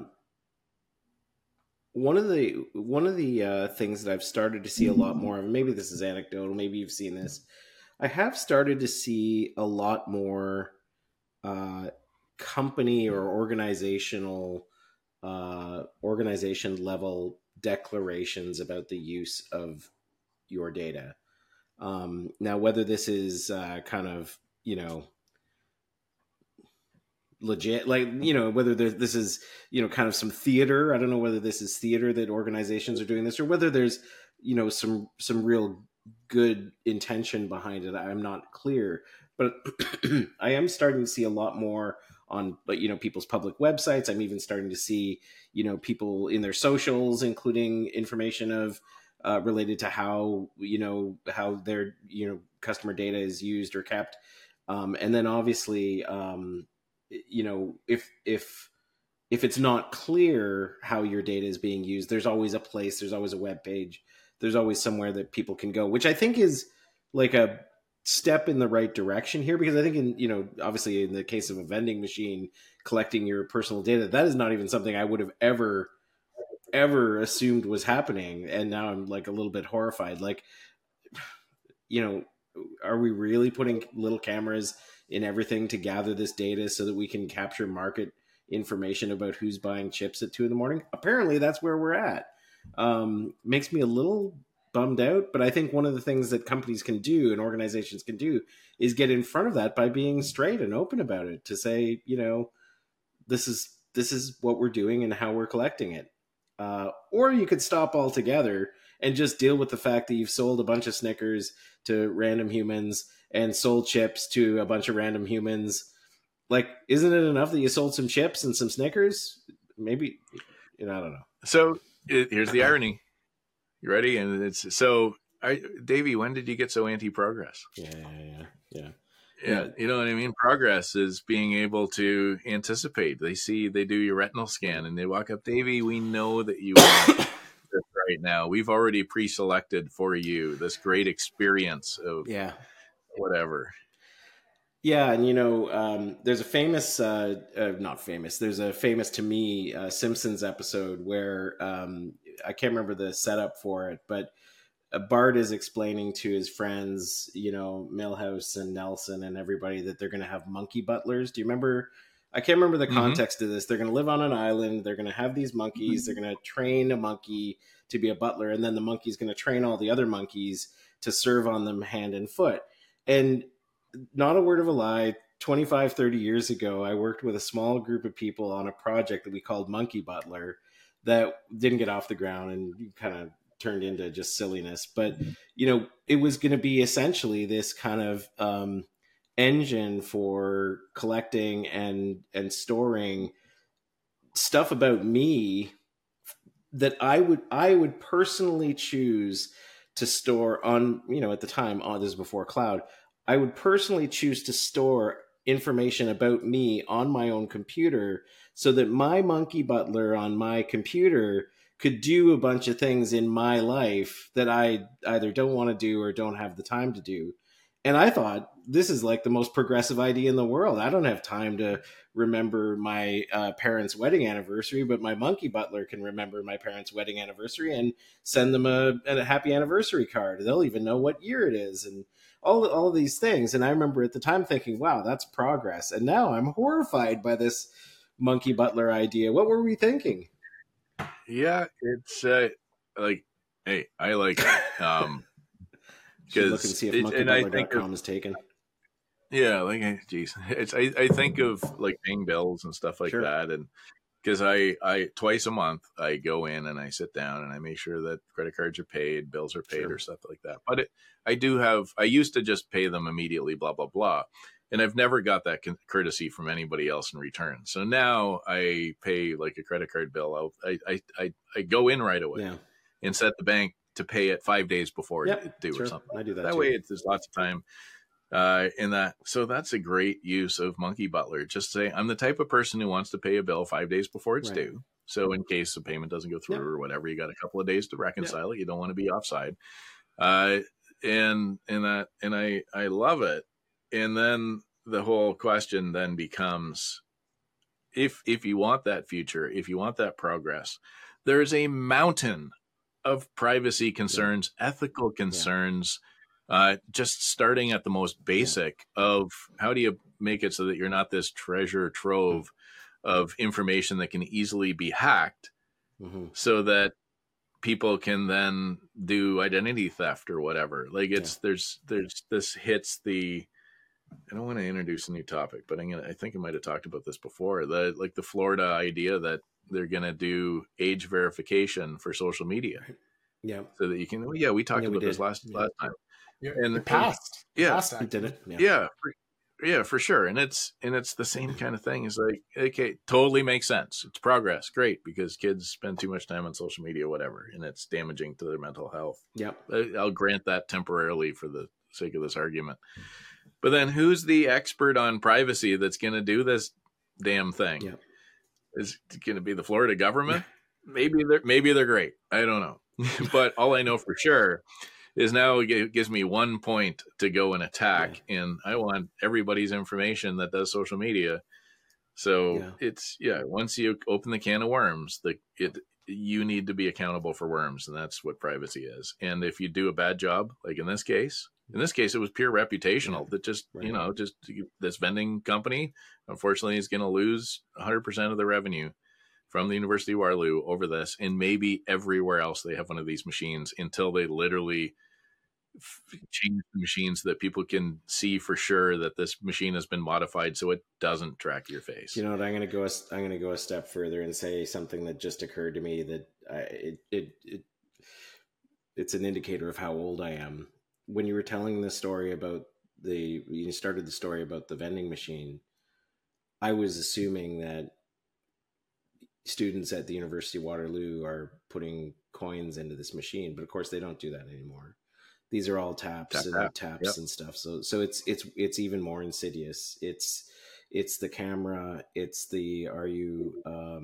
one of the things that I've started to see a lot more of, maybe this is anecdotal, maybe you've seen this, I have started to see a lot more company or organization level declarations about the use of your data. Now, whether this is kind of, legit, like, whether this is, kind of some theater. I don't know whether this is theater that organizations are doing this, or whether there's, some real good intention behind it. I'm not clear, but I am starting to see a lot more on, people's public websites. I'm even starting to see, people in their socials, including information of related to how their, customer data is used or kept. And then obviously, if it's not clear how your data is being used, there's always a place, there's always a web page, there's always somewhere that people can go, which I think is like a step in the right direction here, because I think obviously in the case of a vending machine collecting your personal data, that is not even something I would have ever assumed was happening. And now I'm like a little bit horrified. Like, are we really putting little cameras in everything to gather this data so that we can capture market information about who's buying chips at 2 a.m. Apparently that's where we're at. Makes me a little bummed out, but I think one of the things that companies can do and organizations can do is get in front of that by being straight and open about it, to say, this is what we're doing and how we're collecting it. Or you could stop altogether and just deal with the fact that you've sold a bunch of Snickers to random humans and sold chips to a bunch of random humans. Like, isn't it enough that you sold some chips and some Snickers? Maybe, I don't know. So here's the irony. You ready? And it's so, Davey, when did you get so anti-progress? Yeah. You know what I mean? Progress is being able to anticipate. They do your retinal scan and they walk up, Davey, we know that you want this right now. We've already pre-selected for you this great experience of whatever. Yeah. And, there's a famous, there's a famous to me Simpsons episode where I can't remember the setup for it, but Bart is explaining to his friends, Milhouse and Nelson and everybody, that they're going to have monkey butlers. Do you remember? I can't remember the context of this. They're going to live on an island. They're going to have these monkeys. They're going to train a monkey to be a butler. And then the monkey's going to train all the other monkeys to serve on them hand and foot. And not a word of a lie, 25, 30 years ago, I worked with a small group of people on a project that we called Monkey Butler that didn't get off the ground and kind of turned into just silliness. But, it was going to be essentially this kind of engine for collecting and storing stuff about me that I would personally choose to store on, at the time, this is before cloud, I would personally choose to store information about me on my own computer so that my monkey butler on my computer could do a bunch of things in my life that I either don't want to do or don't have the time to do. And I thought, this is like the most progressive idea in the world. I don't have time to remember my parents' wedding anniversary, but my monkey butler can remember my parents' wedding anniversary and send them a happy anniversary card. They'll even know what year it is and all of these things. And I remember at the time thinking, wow, that's progress. And now I'm horrified by this monkey butler idea. What were we thinking? Yeah, it's like, hey, I like because look and see if monkeybutler.com is taken. Yeah, like, geez, I think of like paying bills and stuff like that, and because I twice a month I go in and I sit down and I make sure that credit cards are paid, bills are paid, or stuff like that. But I used to just pay them immediately, blah blah blah, and I've never got that courtesy from anybody else in return. So now I pay like a credit card bill. I go in right away and set the bank to pay it 5 days before due or something. I do that. That way, there's lots of time in that. So that's a great use of Monkey Butler. Just say, I'm the type of person who wants to pay a bill 5 days before it's due. So in case the payment doesn't go through or whatever, you got a couple of days to reconcile it. You don't want to be offside. And I love it. And then the whole question then becomes, if you want that future, if you want that progress, there's a mountain of privacy concerns, ethical concerns, just starting at the most basic of how do you make it so that you're not this treasure trove of information that can easily be hacked so that people can then do identity theft or whatever. Like there's this hits the, I don't want to introduce a new topic, but I think I might have talked about this before, the Florida idea that they're going to do age verification for social media. Yeah. So that you can, we talked about this last time. Yeah. And passed. He did it. Yeah, for sure. And it's the same kind of thing. It's like, okay, totally makes sense. It's progress. Great. Because kids spend too much time on social media, whatever, and it's damaging to their mental health. Yeah. I'll grant that temporarily for the sake of this argument. But then who's the expert on privacy that's going to do this damn thing? Yeah. Is it going to be the Florida government? Maybe they're great. I don't know. But all I know for sure is now it gives me 1 point to go and attack. And I want everybody's information that does social media. So it's, once you open the can of worms, you need to be accountable for worms. And that's what privacy is. And if you do a bad job, like in this case, In this case, it was pure reputational that just, Right. just this vending company, unfortunately, is going to lose 100% of the revenue from the University of Waterloo over this, and maybe everywhere else they have one of these machines until they literally change the machines so that people can see for sure that this machine has been modified so it doesn't track your face. You know what? I'm going to go a step further and say something that just occurred to me that it's an indicator of how old I am. When you were telling the story about you started the story about the vending machine, I was assuming that students at the University of Waterloo are putting coins into this machine, but of course they don't do that anymore. These are all taps and stuff. So it's even more insidious. It's the camera. It's the, are you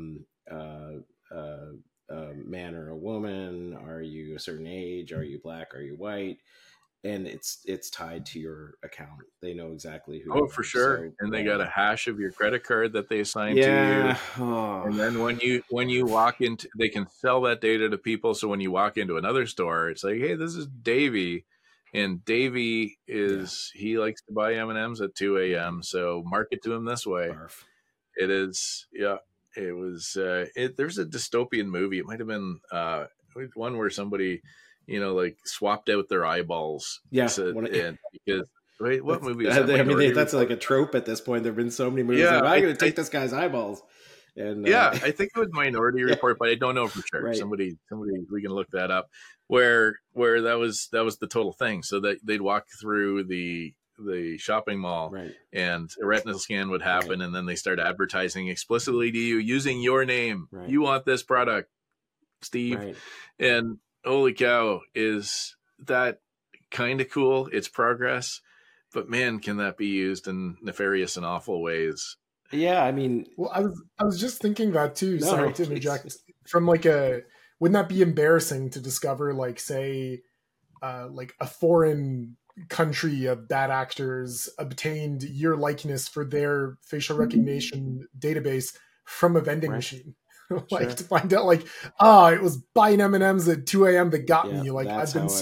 a man or a woman? Are you a certain age? Are you black? Are you white? And it's tied to your account. They know exactly who. Oh, for sure. So, and they got a hash of your credit card that they assign to you. Oh. And then when you walk into, they can sell that data to people. So when you walk into another store, it's like, hey, this is Davey, and Davey he likes to buy M&Ms at 2 a.m. So market to him this way. Barf. It is, yeah. It was. There's a dystopian movie. It might have been one where somebody, like swapped out their eyeballs. Yeah. Because wait, what movie is that? I mean, that's like a trope at this point. There've been so many movies. Yeah, I'm going to take this guy's eyeballs. And I think it was Minority Report, but I don't know for sure. Right. Somebody, we can look that up. Where that was the total thing. So that they'd walk through the shopping mall, right, and a retinal scan would happen, right, and then they start advertising explicitly to you using your name. Right. You want this product, Steve. Right. And holy cow, is that kind of cool? It's progress, but man, can that be used in nefarious and awful ways? Yeah, I mean, well, I was just thinking that too. Sorry to interject. From wouldn't that be embarrassing to discover, like, say, like a foreign country of bad actors obtained your likeness for their facial recognition database from a vending machine? Like, sure, to find out, like, it was buying M&Ms at 2 a.m. that got me. Like, I've been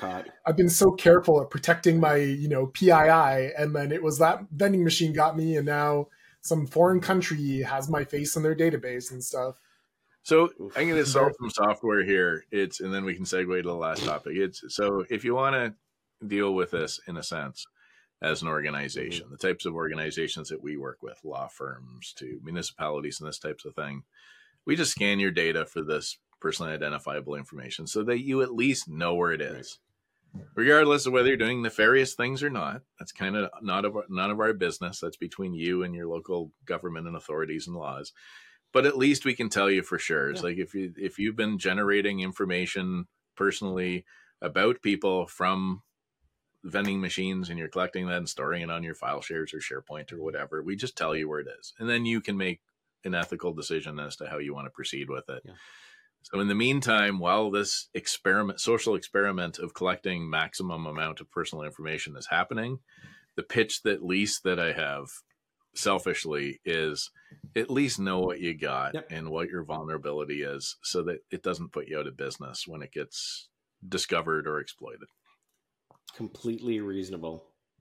so careful at protecting my, PII, and then it was that vending machine got me, and now some foreign country has my face in their database and stuff. So I'm going to sell some software here. And then we can segue to the last topic. So if you want to deal with this in a sense as an organization, mm-hmm, the types of organizations that we work with, law firms to municipalities and this types of thing, we just scan your data for this personally identifiable information so that you at least know where it is. Right. Regardless of whether you're doing nefarious things or not. That's kind of none of our business. That's between you and your local government and authorities and laws. But at least we can tell you for sure. It's like if you've been generating information personally about people from vending machines and you're collecting that and storing it on your file shares or SharePoint or whatever, we just tell you where it is. And then you can make an ethical decision as to how you want to proceed with it. Yeah. So in the meantime, while this social experiment of collecting maximum amount of personal information is happening, the pitch that I have selfishly is at least know what you got, yep, and what your vulnerability is so that it doesn't put you out of business when it gets discovered or exploited. Completely reasonable.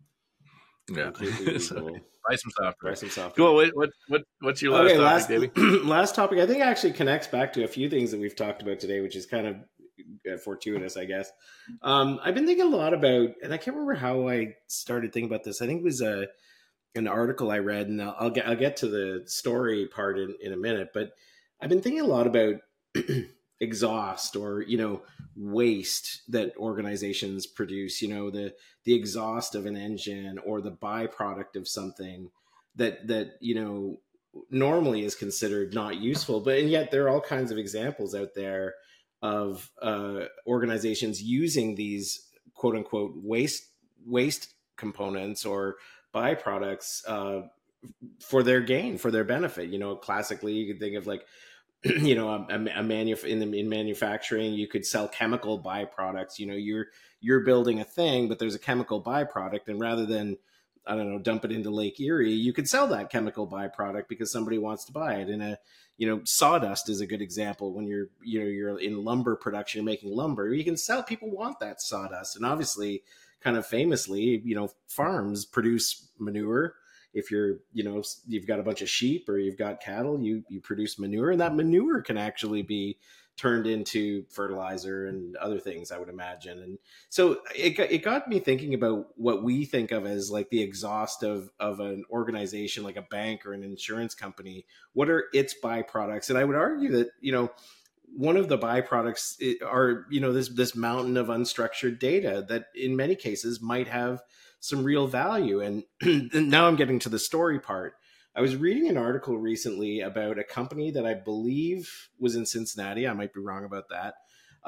Yeah. Completely reasonable. Buy some software. Cool. What's your last topic, Davey? Last topic, I think, actually connects back to a few things that we've talked about today, which is kind of fortuitous, I guess. I've been thinking a lot about, and I can't remember how I started thinking about this. I think it was an article I read, and I'll get to the story part in a minute, but I've been thinking a lot about exhaust or, waste that organizations produce, the exhaust of an engine or the byproduct of something that normally is considered not useful, and yet there are all kinds of examples out there of organizations using these quote unquote waste components or byproducts for their gain, for their benefit. Classically, you could think of like, in manufacturing, you could sell chemical byproducts. You're building a thing, but there's a chemical byproduct, and rather than I don't know, dump it into Lake Erie, you could sell that chemical byproduct because somebody wants to buy it. And sawdust is a good example. When you're in lumber production, you're making lumber, you can sell. People want that sawdust, and obviously, kind of famously, farms produce manure. If you've got a bunch of sheep or you've got cattle, you produce manure, and that manure can actually be turned into fertilizer and other things, I would imagine. And so it got me thinking about what we think of as like the exhaust of an organization like a bank or an insurance company. What are its byproducts? And I would argue that, one of the byproducts are, this mountain of unstructured data that in many cases might have some real value. And now I'm getting to the story part. I was reading an article recently about a company that I believe was in Cincinnati. I might be wrong about that.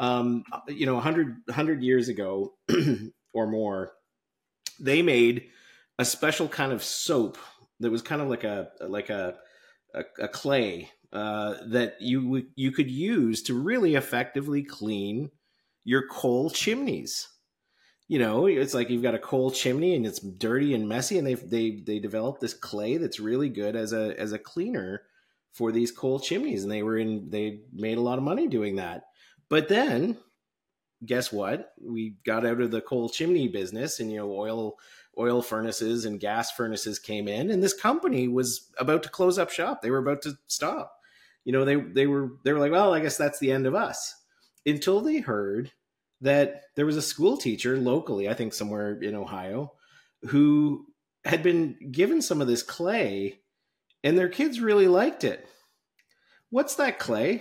100 years ago or more, they made a special kind of soap that was kind of like a clay that you could use to really effectively clean your coal chimneys. It's like you've got a coal chimney and it's dirty and messy, and they developed this clay that's really good as a cleaner for these coal chimneys, and they made a lot of money doing that. But then, guess what? We got out of the coal chimney business, and oil furnaces and gas furnaces came in, and this company was about to close up shop. They were about to stop. They were like, well, I guess that's the end of us, until they heard that there was a school teacher locally, I think somewhere in Ohio, who had been given some of this clay, and their kids really liked it. What's that clay?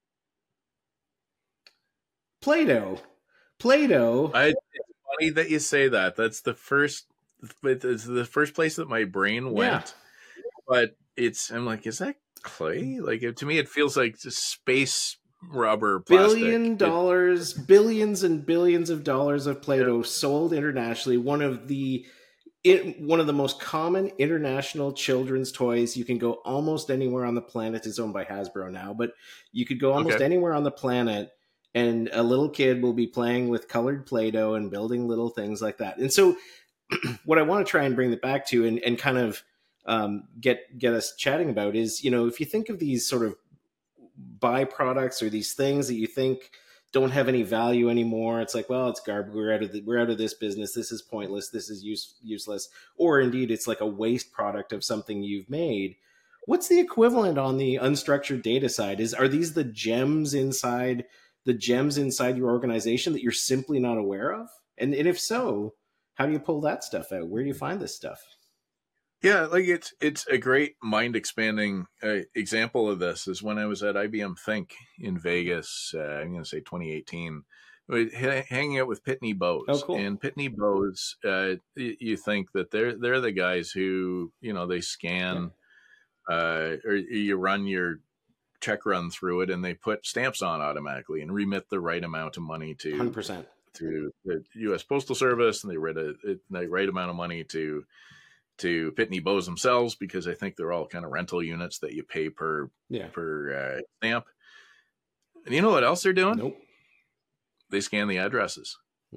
Play-Doh. Play-Doh. It's funny that you say that. That's the first place that my brain went. Yeah. But I'm like, is that clay? Like, to me, it feels like just space rubber plastic. Billions and billions of dollars of Play-Doh sold internationally. One of the most common international children's toys. You can go almost anywhere on the planet. It's owned by Hasbro now, but you could go almost anywhere on the planet, and a little kid will be playing with colored Play-Doh and building little things like that. And so what I want to try and bring it back to and kind of get us chatting about is, if you think of these sort of byproducts or these things that you think don't have any value anymore, it's like, well, it's garbage. We're out of this business. This is pointless. This is useless. Or indeed, it's like a waste product of something you've made. What's the equivalent on the unstructured data side? Are these the gems inside your organization that you're simply not aware of? And if so, how do you pull that stuff out? Where do you find this stuff? Yeah, like it's a great mind expanding example of this is when I was at IBM Think in Vegas. I'm going to say 2018, hanging out with Pitney Bowes. Oh, cool. And Pitney Bowes, you think that they're the guys who they scan, or you run your check run through it, and they put stamps on automatically and remit the right amount of money to 100% to the U.S. Postal Service, and they write the right amount of money to Pitney Bowes themselves, because I think they're all kind of rental units that you pay per stamp. And you know what else they're doing? Nope. They scan the addresses.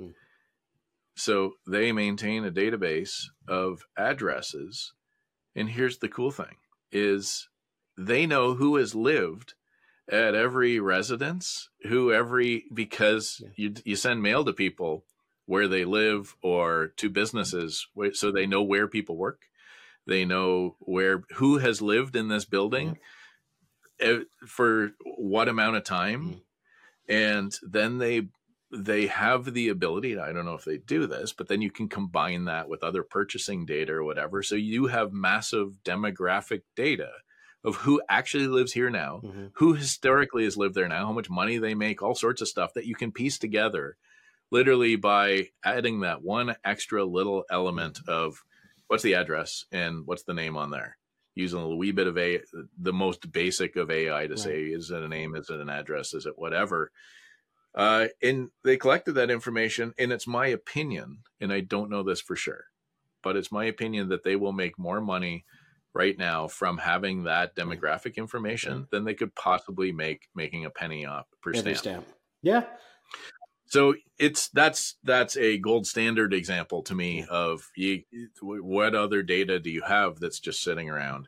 So they maintain a database of addresses. And here's the cool thing is they know who has lived at every residence, because you send mail to people where they live or to businesses, so they know where people work. They know who has lived in this building for what amount of time. And then they have the ability, I don't know if they do this, but then you can combine that with other purchasing data or whatever. So you have massive demographic data of who actually lives here now, who historically has lived there now, how much money they make, all sorts of stuff that you can piece together literally by adding that one extra little element of what's the address and what's the name on there, using a wee bit of the most basic of AI to say, is it a name? Is it an address? Is it whatever? And they collected that information, and it's my opinion, and I don't know this for sure, but it's my opinion that they will make more money right now from having that demographic information than they could possibly making a penny off per stamp. Yeah. So that's a gold standard example to me of what other data do you have that's just sitting around?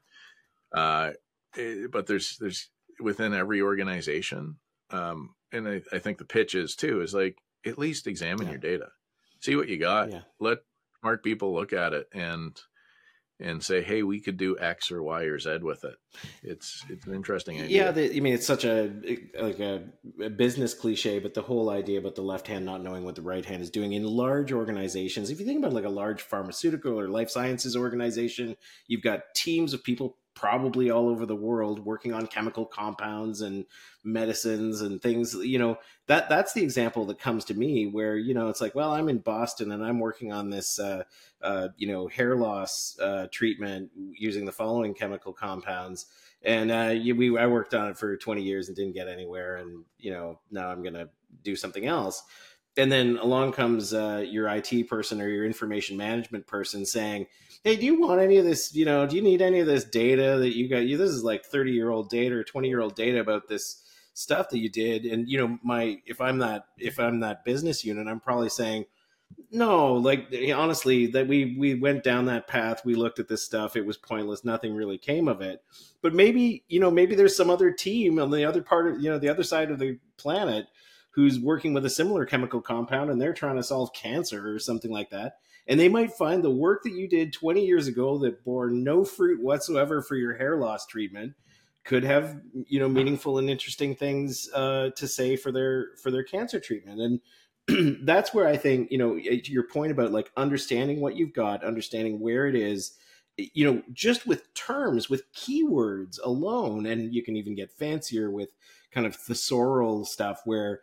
But there's within every organization, and I think the pitch is like, at least examine your data, see what you got, let smart people look at it and say, hey, we could do X or Y or Z with it. It's an interesting idea. Yeah, I mean, it's such a business cliche, but the whole idea about the left hand not knowing what the right hand is doing in large organizations. If you think about like a large pharmaceutical or life sciences organization, you've got teams of people probably all over the world working on chemical compounds and medicines and things. That's the example that comes to me where, it's like, well, I'm in Boston and I'm working on this hair loss treatment using the following chemical compounds, and I worked on it for 20 years and didn't get anywhere, and now I'm gonna do something else. And then along comes your IT person or your information management person saying, hey, do you want any of this, do you need any of this data that you got? This is like 30-year-old data or 20-year-old data about this stuff that you did. And, if I'm that business unit, I'm probably saying, no, like, honestly, that we went down that path. We looked at this stuff. It was pointless. Nothing really came of it. But maybe there's some other team on the other part of, the other side of the planet who's working with a similar chemical compound, and they're trying to solve cancer or something like that. And they might find the work that you did 20 years ago that bore no fruit whatsoever for your hair loss treatment could have, meaningful and interesting things to say for their cancer treatment. And that's where I think, to your point about like understanding what you've got, understanding where it is, just with terms, with keywords alone, and you can even get fancier with kind of thesaural stuff where,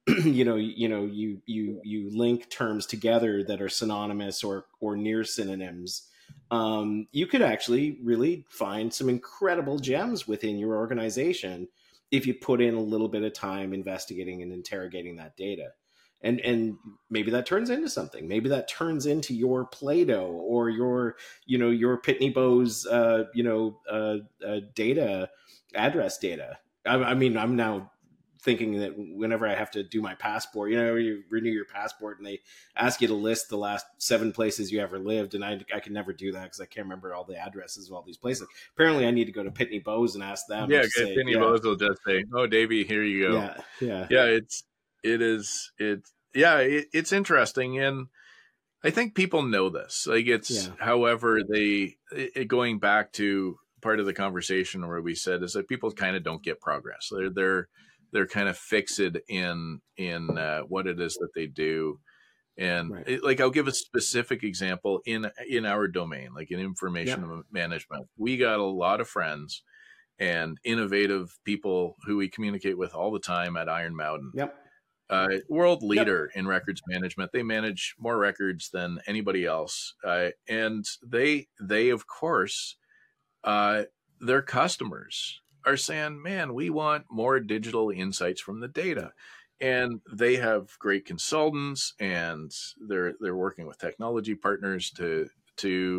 you link terms together that are synonymous or near synonyms. You could actually really find some incredible gems within your organization if you put in a little bit of time investigating and interrogating that data. And maybe that turns into something. Maybe that turns into your Play-Doh or your Pitney Bowes, data, address data. I mean, I'm now thinking that whenever I have to do my passport, you renew your passport and they ask you to list the last 7 places you ever lived. And I can never do that because I can't remember all the addresses of all these places. Apparently I need to go to Pitney Bowes and ask them. Yeah, Pitney Bowes will just say, oh, Davey, here you go. Yeah. It's interesting. And I think people know this. Like however, going back to part of the conversation where we said is that people kind of don't get progress. They're kind of fixed in what it is that they do. And like, I'll give a specific example in our domain, like in information management. We got a lot of friends and innovative people who we communicate with all the time at Iron Mountain. World leader in records management. They manage more records than anybody else. And they of course, their customers are saying, man, we want more digital insights from the data. And they have great consultants, and they're working with technology partners to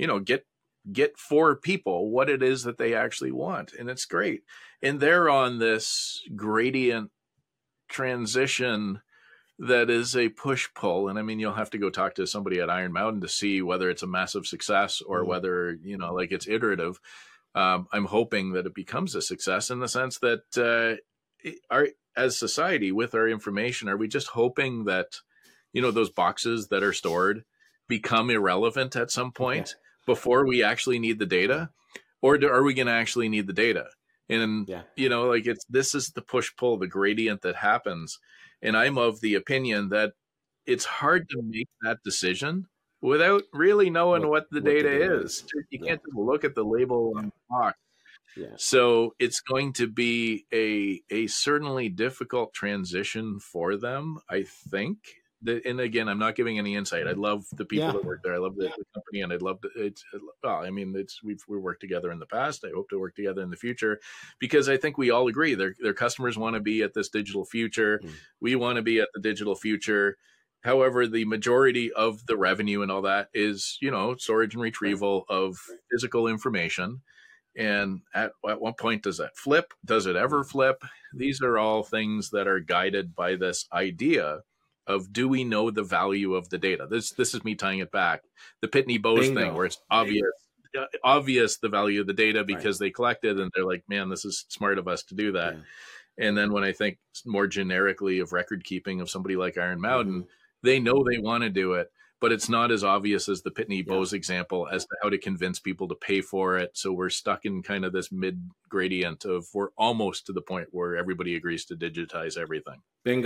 get for people what it is that they actually want. And it's great. And they're on this gradient transition that is a push-pull. And I mean, you'll have to go talk to somebody at Iron Mountain to see whether it's a massive success or whether, like it's iterative. I'm hoping that it becomes a success in the sense that as society, with our information, are we just hoping that, those boxes that are stored become irrelevant at some point before we actually need the data? Or are we going to actually need the data? And, this is the push-pull, the gradient that happens. And I'm of the opinion that it's hard to make that decision without really knowing what the data is. You can't just look at the label on the box. So it's going to be a certainly difficult transition for them, I think. And again, I'm not giving any insight. I love the people that work there. I love the company, and I'd love to. We've worked together in the past. I hope to work together in the future, because I think we all agree their customers want to be at this digital future. We want to be at the digital future. However, the majority of the revenue and all that is, storage and retrieval of physical information. And at what point does that flip? Does it ever flip? These are all things that are guided by this idea of do we know the value of the data? This is me tying it back. The Pitney Bowes thing, where it's obvious the value of the data because they collected and they're like, man, this is smart of us to do that. Yeah. And then when I think more generically of record keeping of somebody like Iron Mountain, they know they want to do it, but it's not as obvious as the Pitney Bowes example as to how to convince people to pay for it. So we're stuck in kind of this mid gradient of we're almost to the point where everybody agrees to digitize everything. Bingo.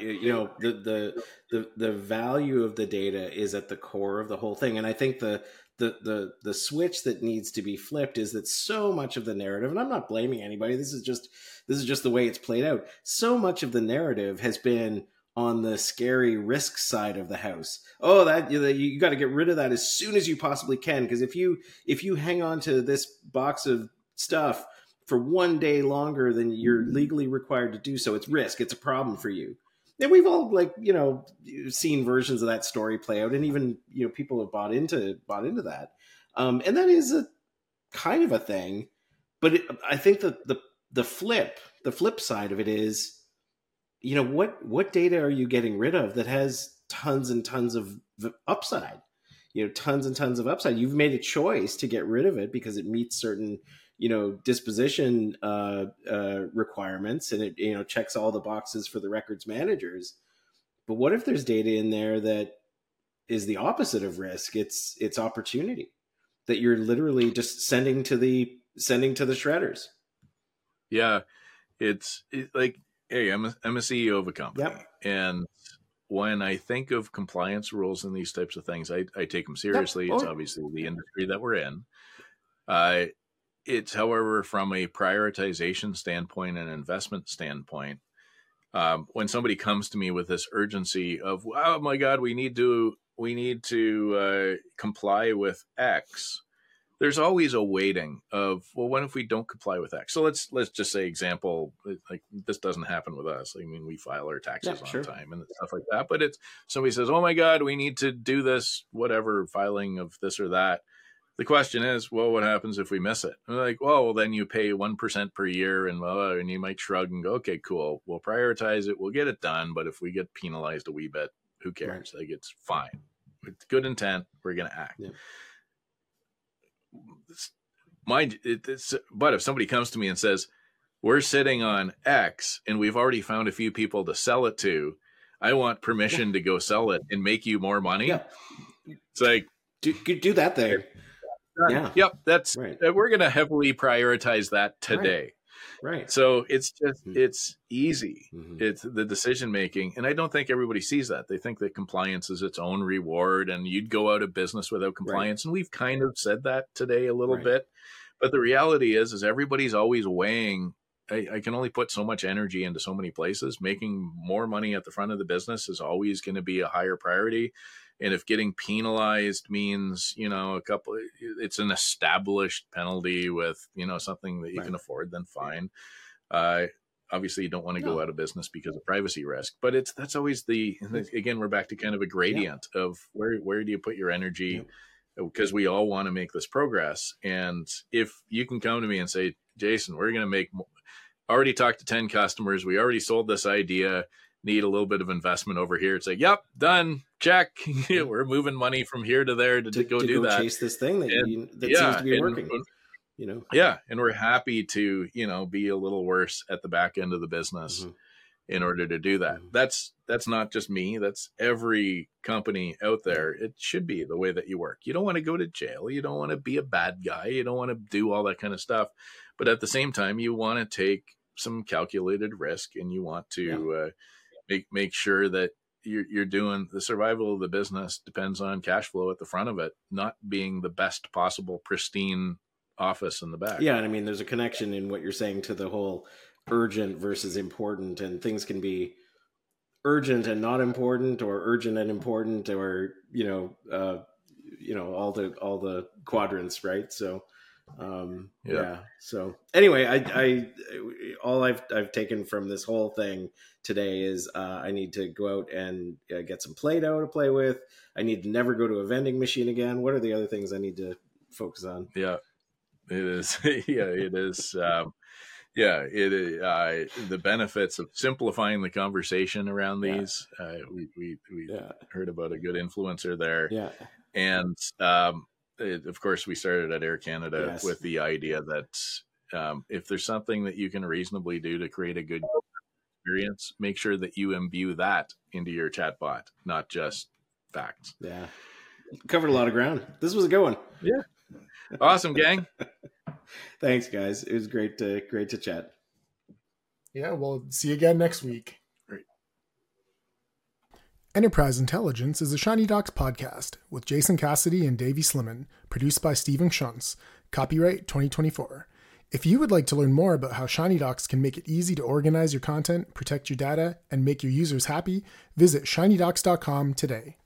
The value of the data is at the core of the whole thing. And I think the switch that needs to be flipped is that so much of the narrative, and I'm not blaming anybody, this is just the way it's played out. So much of the narrative has been on the scary risk side of the house. Oh, that you got to get rid of that as soon as you possibly can, because if you hang on to this box of stuff for one day longer than you're legally required to do so, it's risk. It's a problem for you. And we've all seen versions of that story play out, and even people have bought into that, and that is a kind of a thing. But I think that the flip side of it is, what data are you getting rid of that has tons and tons of upside? Tons and tons of upside. You've made a choice to get rid of it because it meets certain disposition requirements, and it checks all the boxes for the records managers. But what if there's data in there that is the opposite of risk? It's opportunity that you're literally just sending to the shredders. Yeah, it's like, hey, I'm a CEO of a company, and when I think of compliance rules and these types of things, I take them seriously. It's obviously the industry that we're in. It's, however, from a prioritization standpoint and investment standpoint, when somebody comes to me with this urgency of, oh my God, we need to comply with X, there's always a waiting of, well, what if we don't comply with X? So let's just say, example, like this doesn't happen with us. I mean, we file our taxes on time and stuff like that. But it's somebody says, oh my God, we need to do this, whatever, filing of this or that. The question is, well, what happens if we miss it? And they're like, well, then you pay 1% per year, and you might shrug and go, okay, cool. We'll prioritize it. We'll get it done. But if we get penalized a wee bit, who cares? Like, it's fine. With good intent, we're going to act. Yeah. But if somebody comes to me and says, we're sitting on X and we've already found a few people to sell it to, I want permission to go sell it and make you more money. Yeah. It's like, do that thing. Yeah. Yep. That's right. We're going to heavily prioritize that today. Right. So it's just, it's easy. Mm-hmm. It's the decision making. And I don't think everybody sees that. They think that compliance is its own reward and you'd go out of business without compliance. Right. And we've kind of said that today a little bit. But the reality is everybody's always weighing, I can only put so much energy into so many places. Making more money at the front of the business is always going to be a higher priority. And if getting penalized means, it's an established penalty with, something that you can afford, then fine. Obviously you don't want to go out of business because of privacy risk, but that's always again, we're back to kind of a gradient of where do you put your energy? Because we all want to make this progress. And if you can come to me and say, Jason, we're going to already talked to 10 customers. We already sold this idea. Need a little bit of investment over here. It's like, yep, done, check. We're moving money from here to there to go do that. Chase this thing that seems to be working. Yeah, and we're happy to be a little worse at the back end of the business in order to do that. That's not just me. That's every company out there. It should be the way that you work. You don't want to go to jail. You don't want to be a bad guy. You don't want to do all that kind of stuff. But at the same time, you want to take some calculated risk, and you want to make sure that you're doing the survival of the business depends on cash flow at the front of it, not being the best possible pristine office in the back. Yeah. And I mean, there's a connection in what you're saying to the whole urgent versus important, and things can be urgent and not important, or urgent and important, or, all the quadrants. Right. So, So anyway, I all I've taken from this whole thing today is I need to go out and get some Play-Doh to play with. I need to never go to a vending machine again. What are the other things I need to focus on? Yeah, it is. It is. Yeah, the benefits of simplifying the conversation around these. We heard about a good influencer there. Yeah. And of course, we started at Air Canada with the idea that if there's something that you can reasonably do to create a good experience, make sure that you imbue that into your chatbot, not just facts. Yeah. Covered a lot of ground. This was a good one. Yeah. Awesome, gang. Thanks, guys. It was great to chat. Yeah, we'll see you again next week. Great. Enterprise Intelligence is a Shiny Docs podcast with Jason Cassidy and Davey Slimman, produced by Stephen Schuntz. Copyright 2024. If you would like to learn more about how Shiny Docs can make it easy to organize your content, protect your data, and make your users happy, visit shinydocs.com today.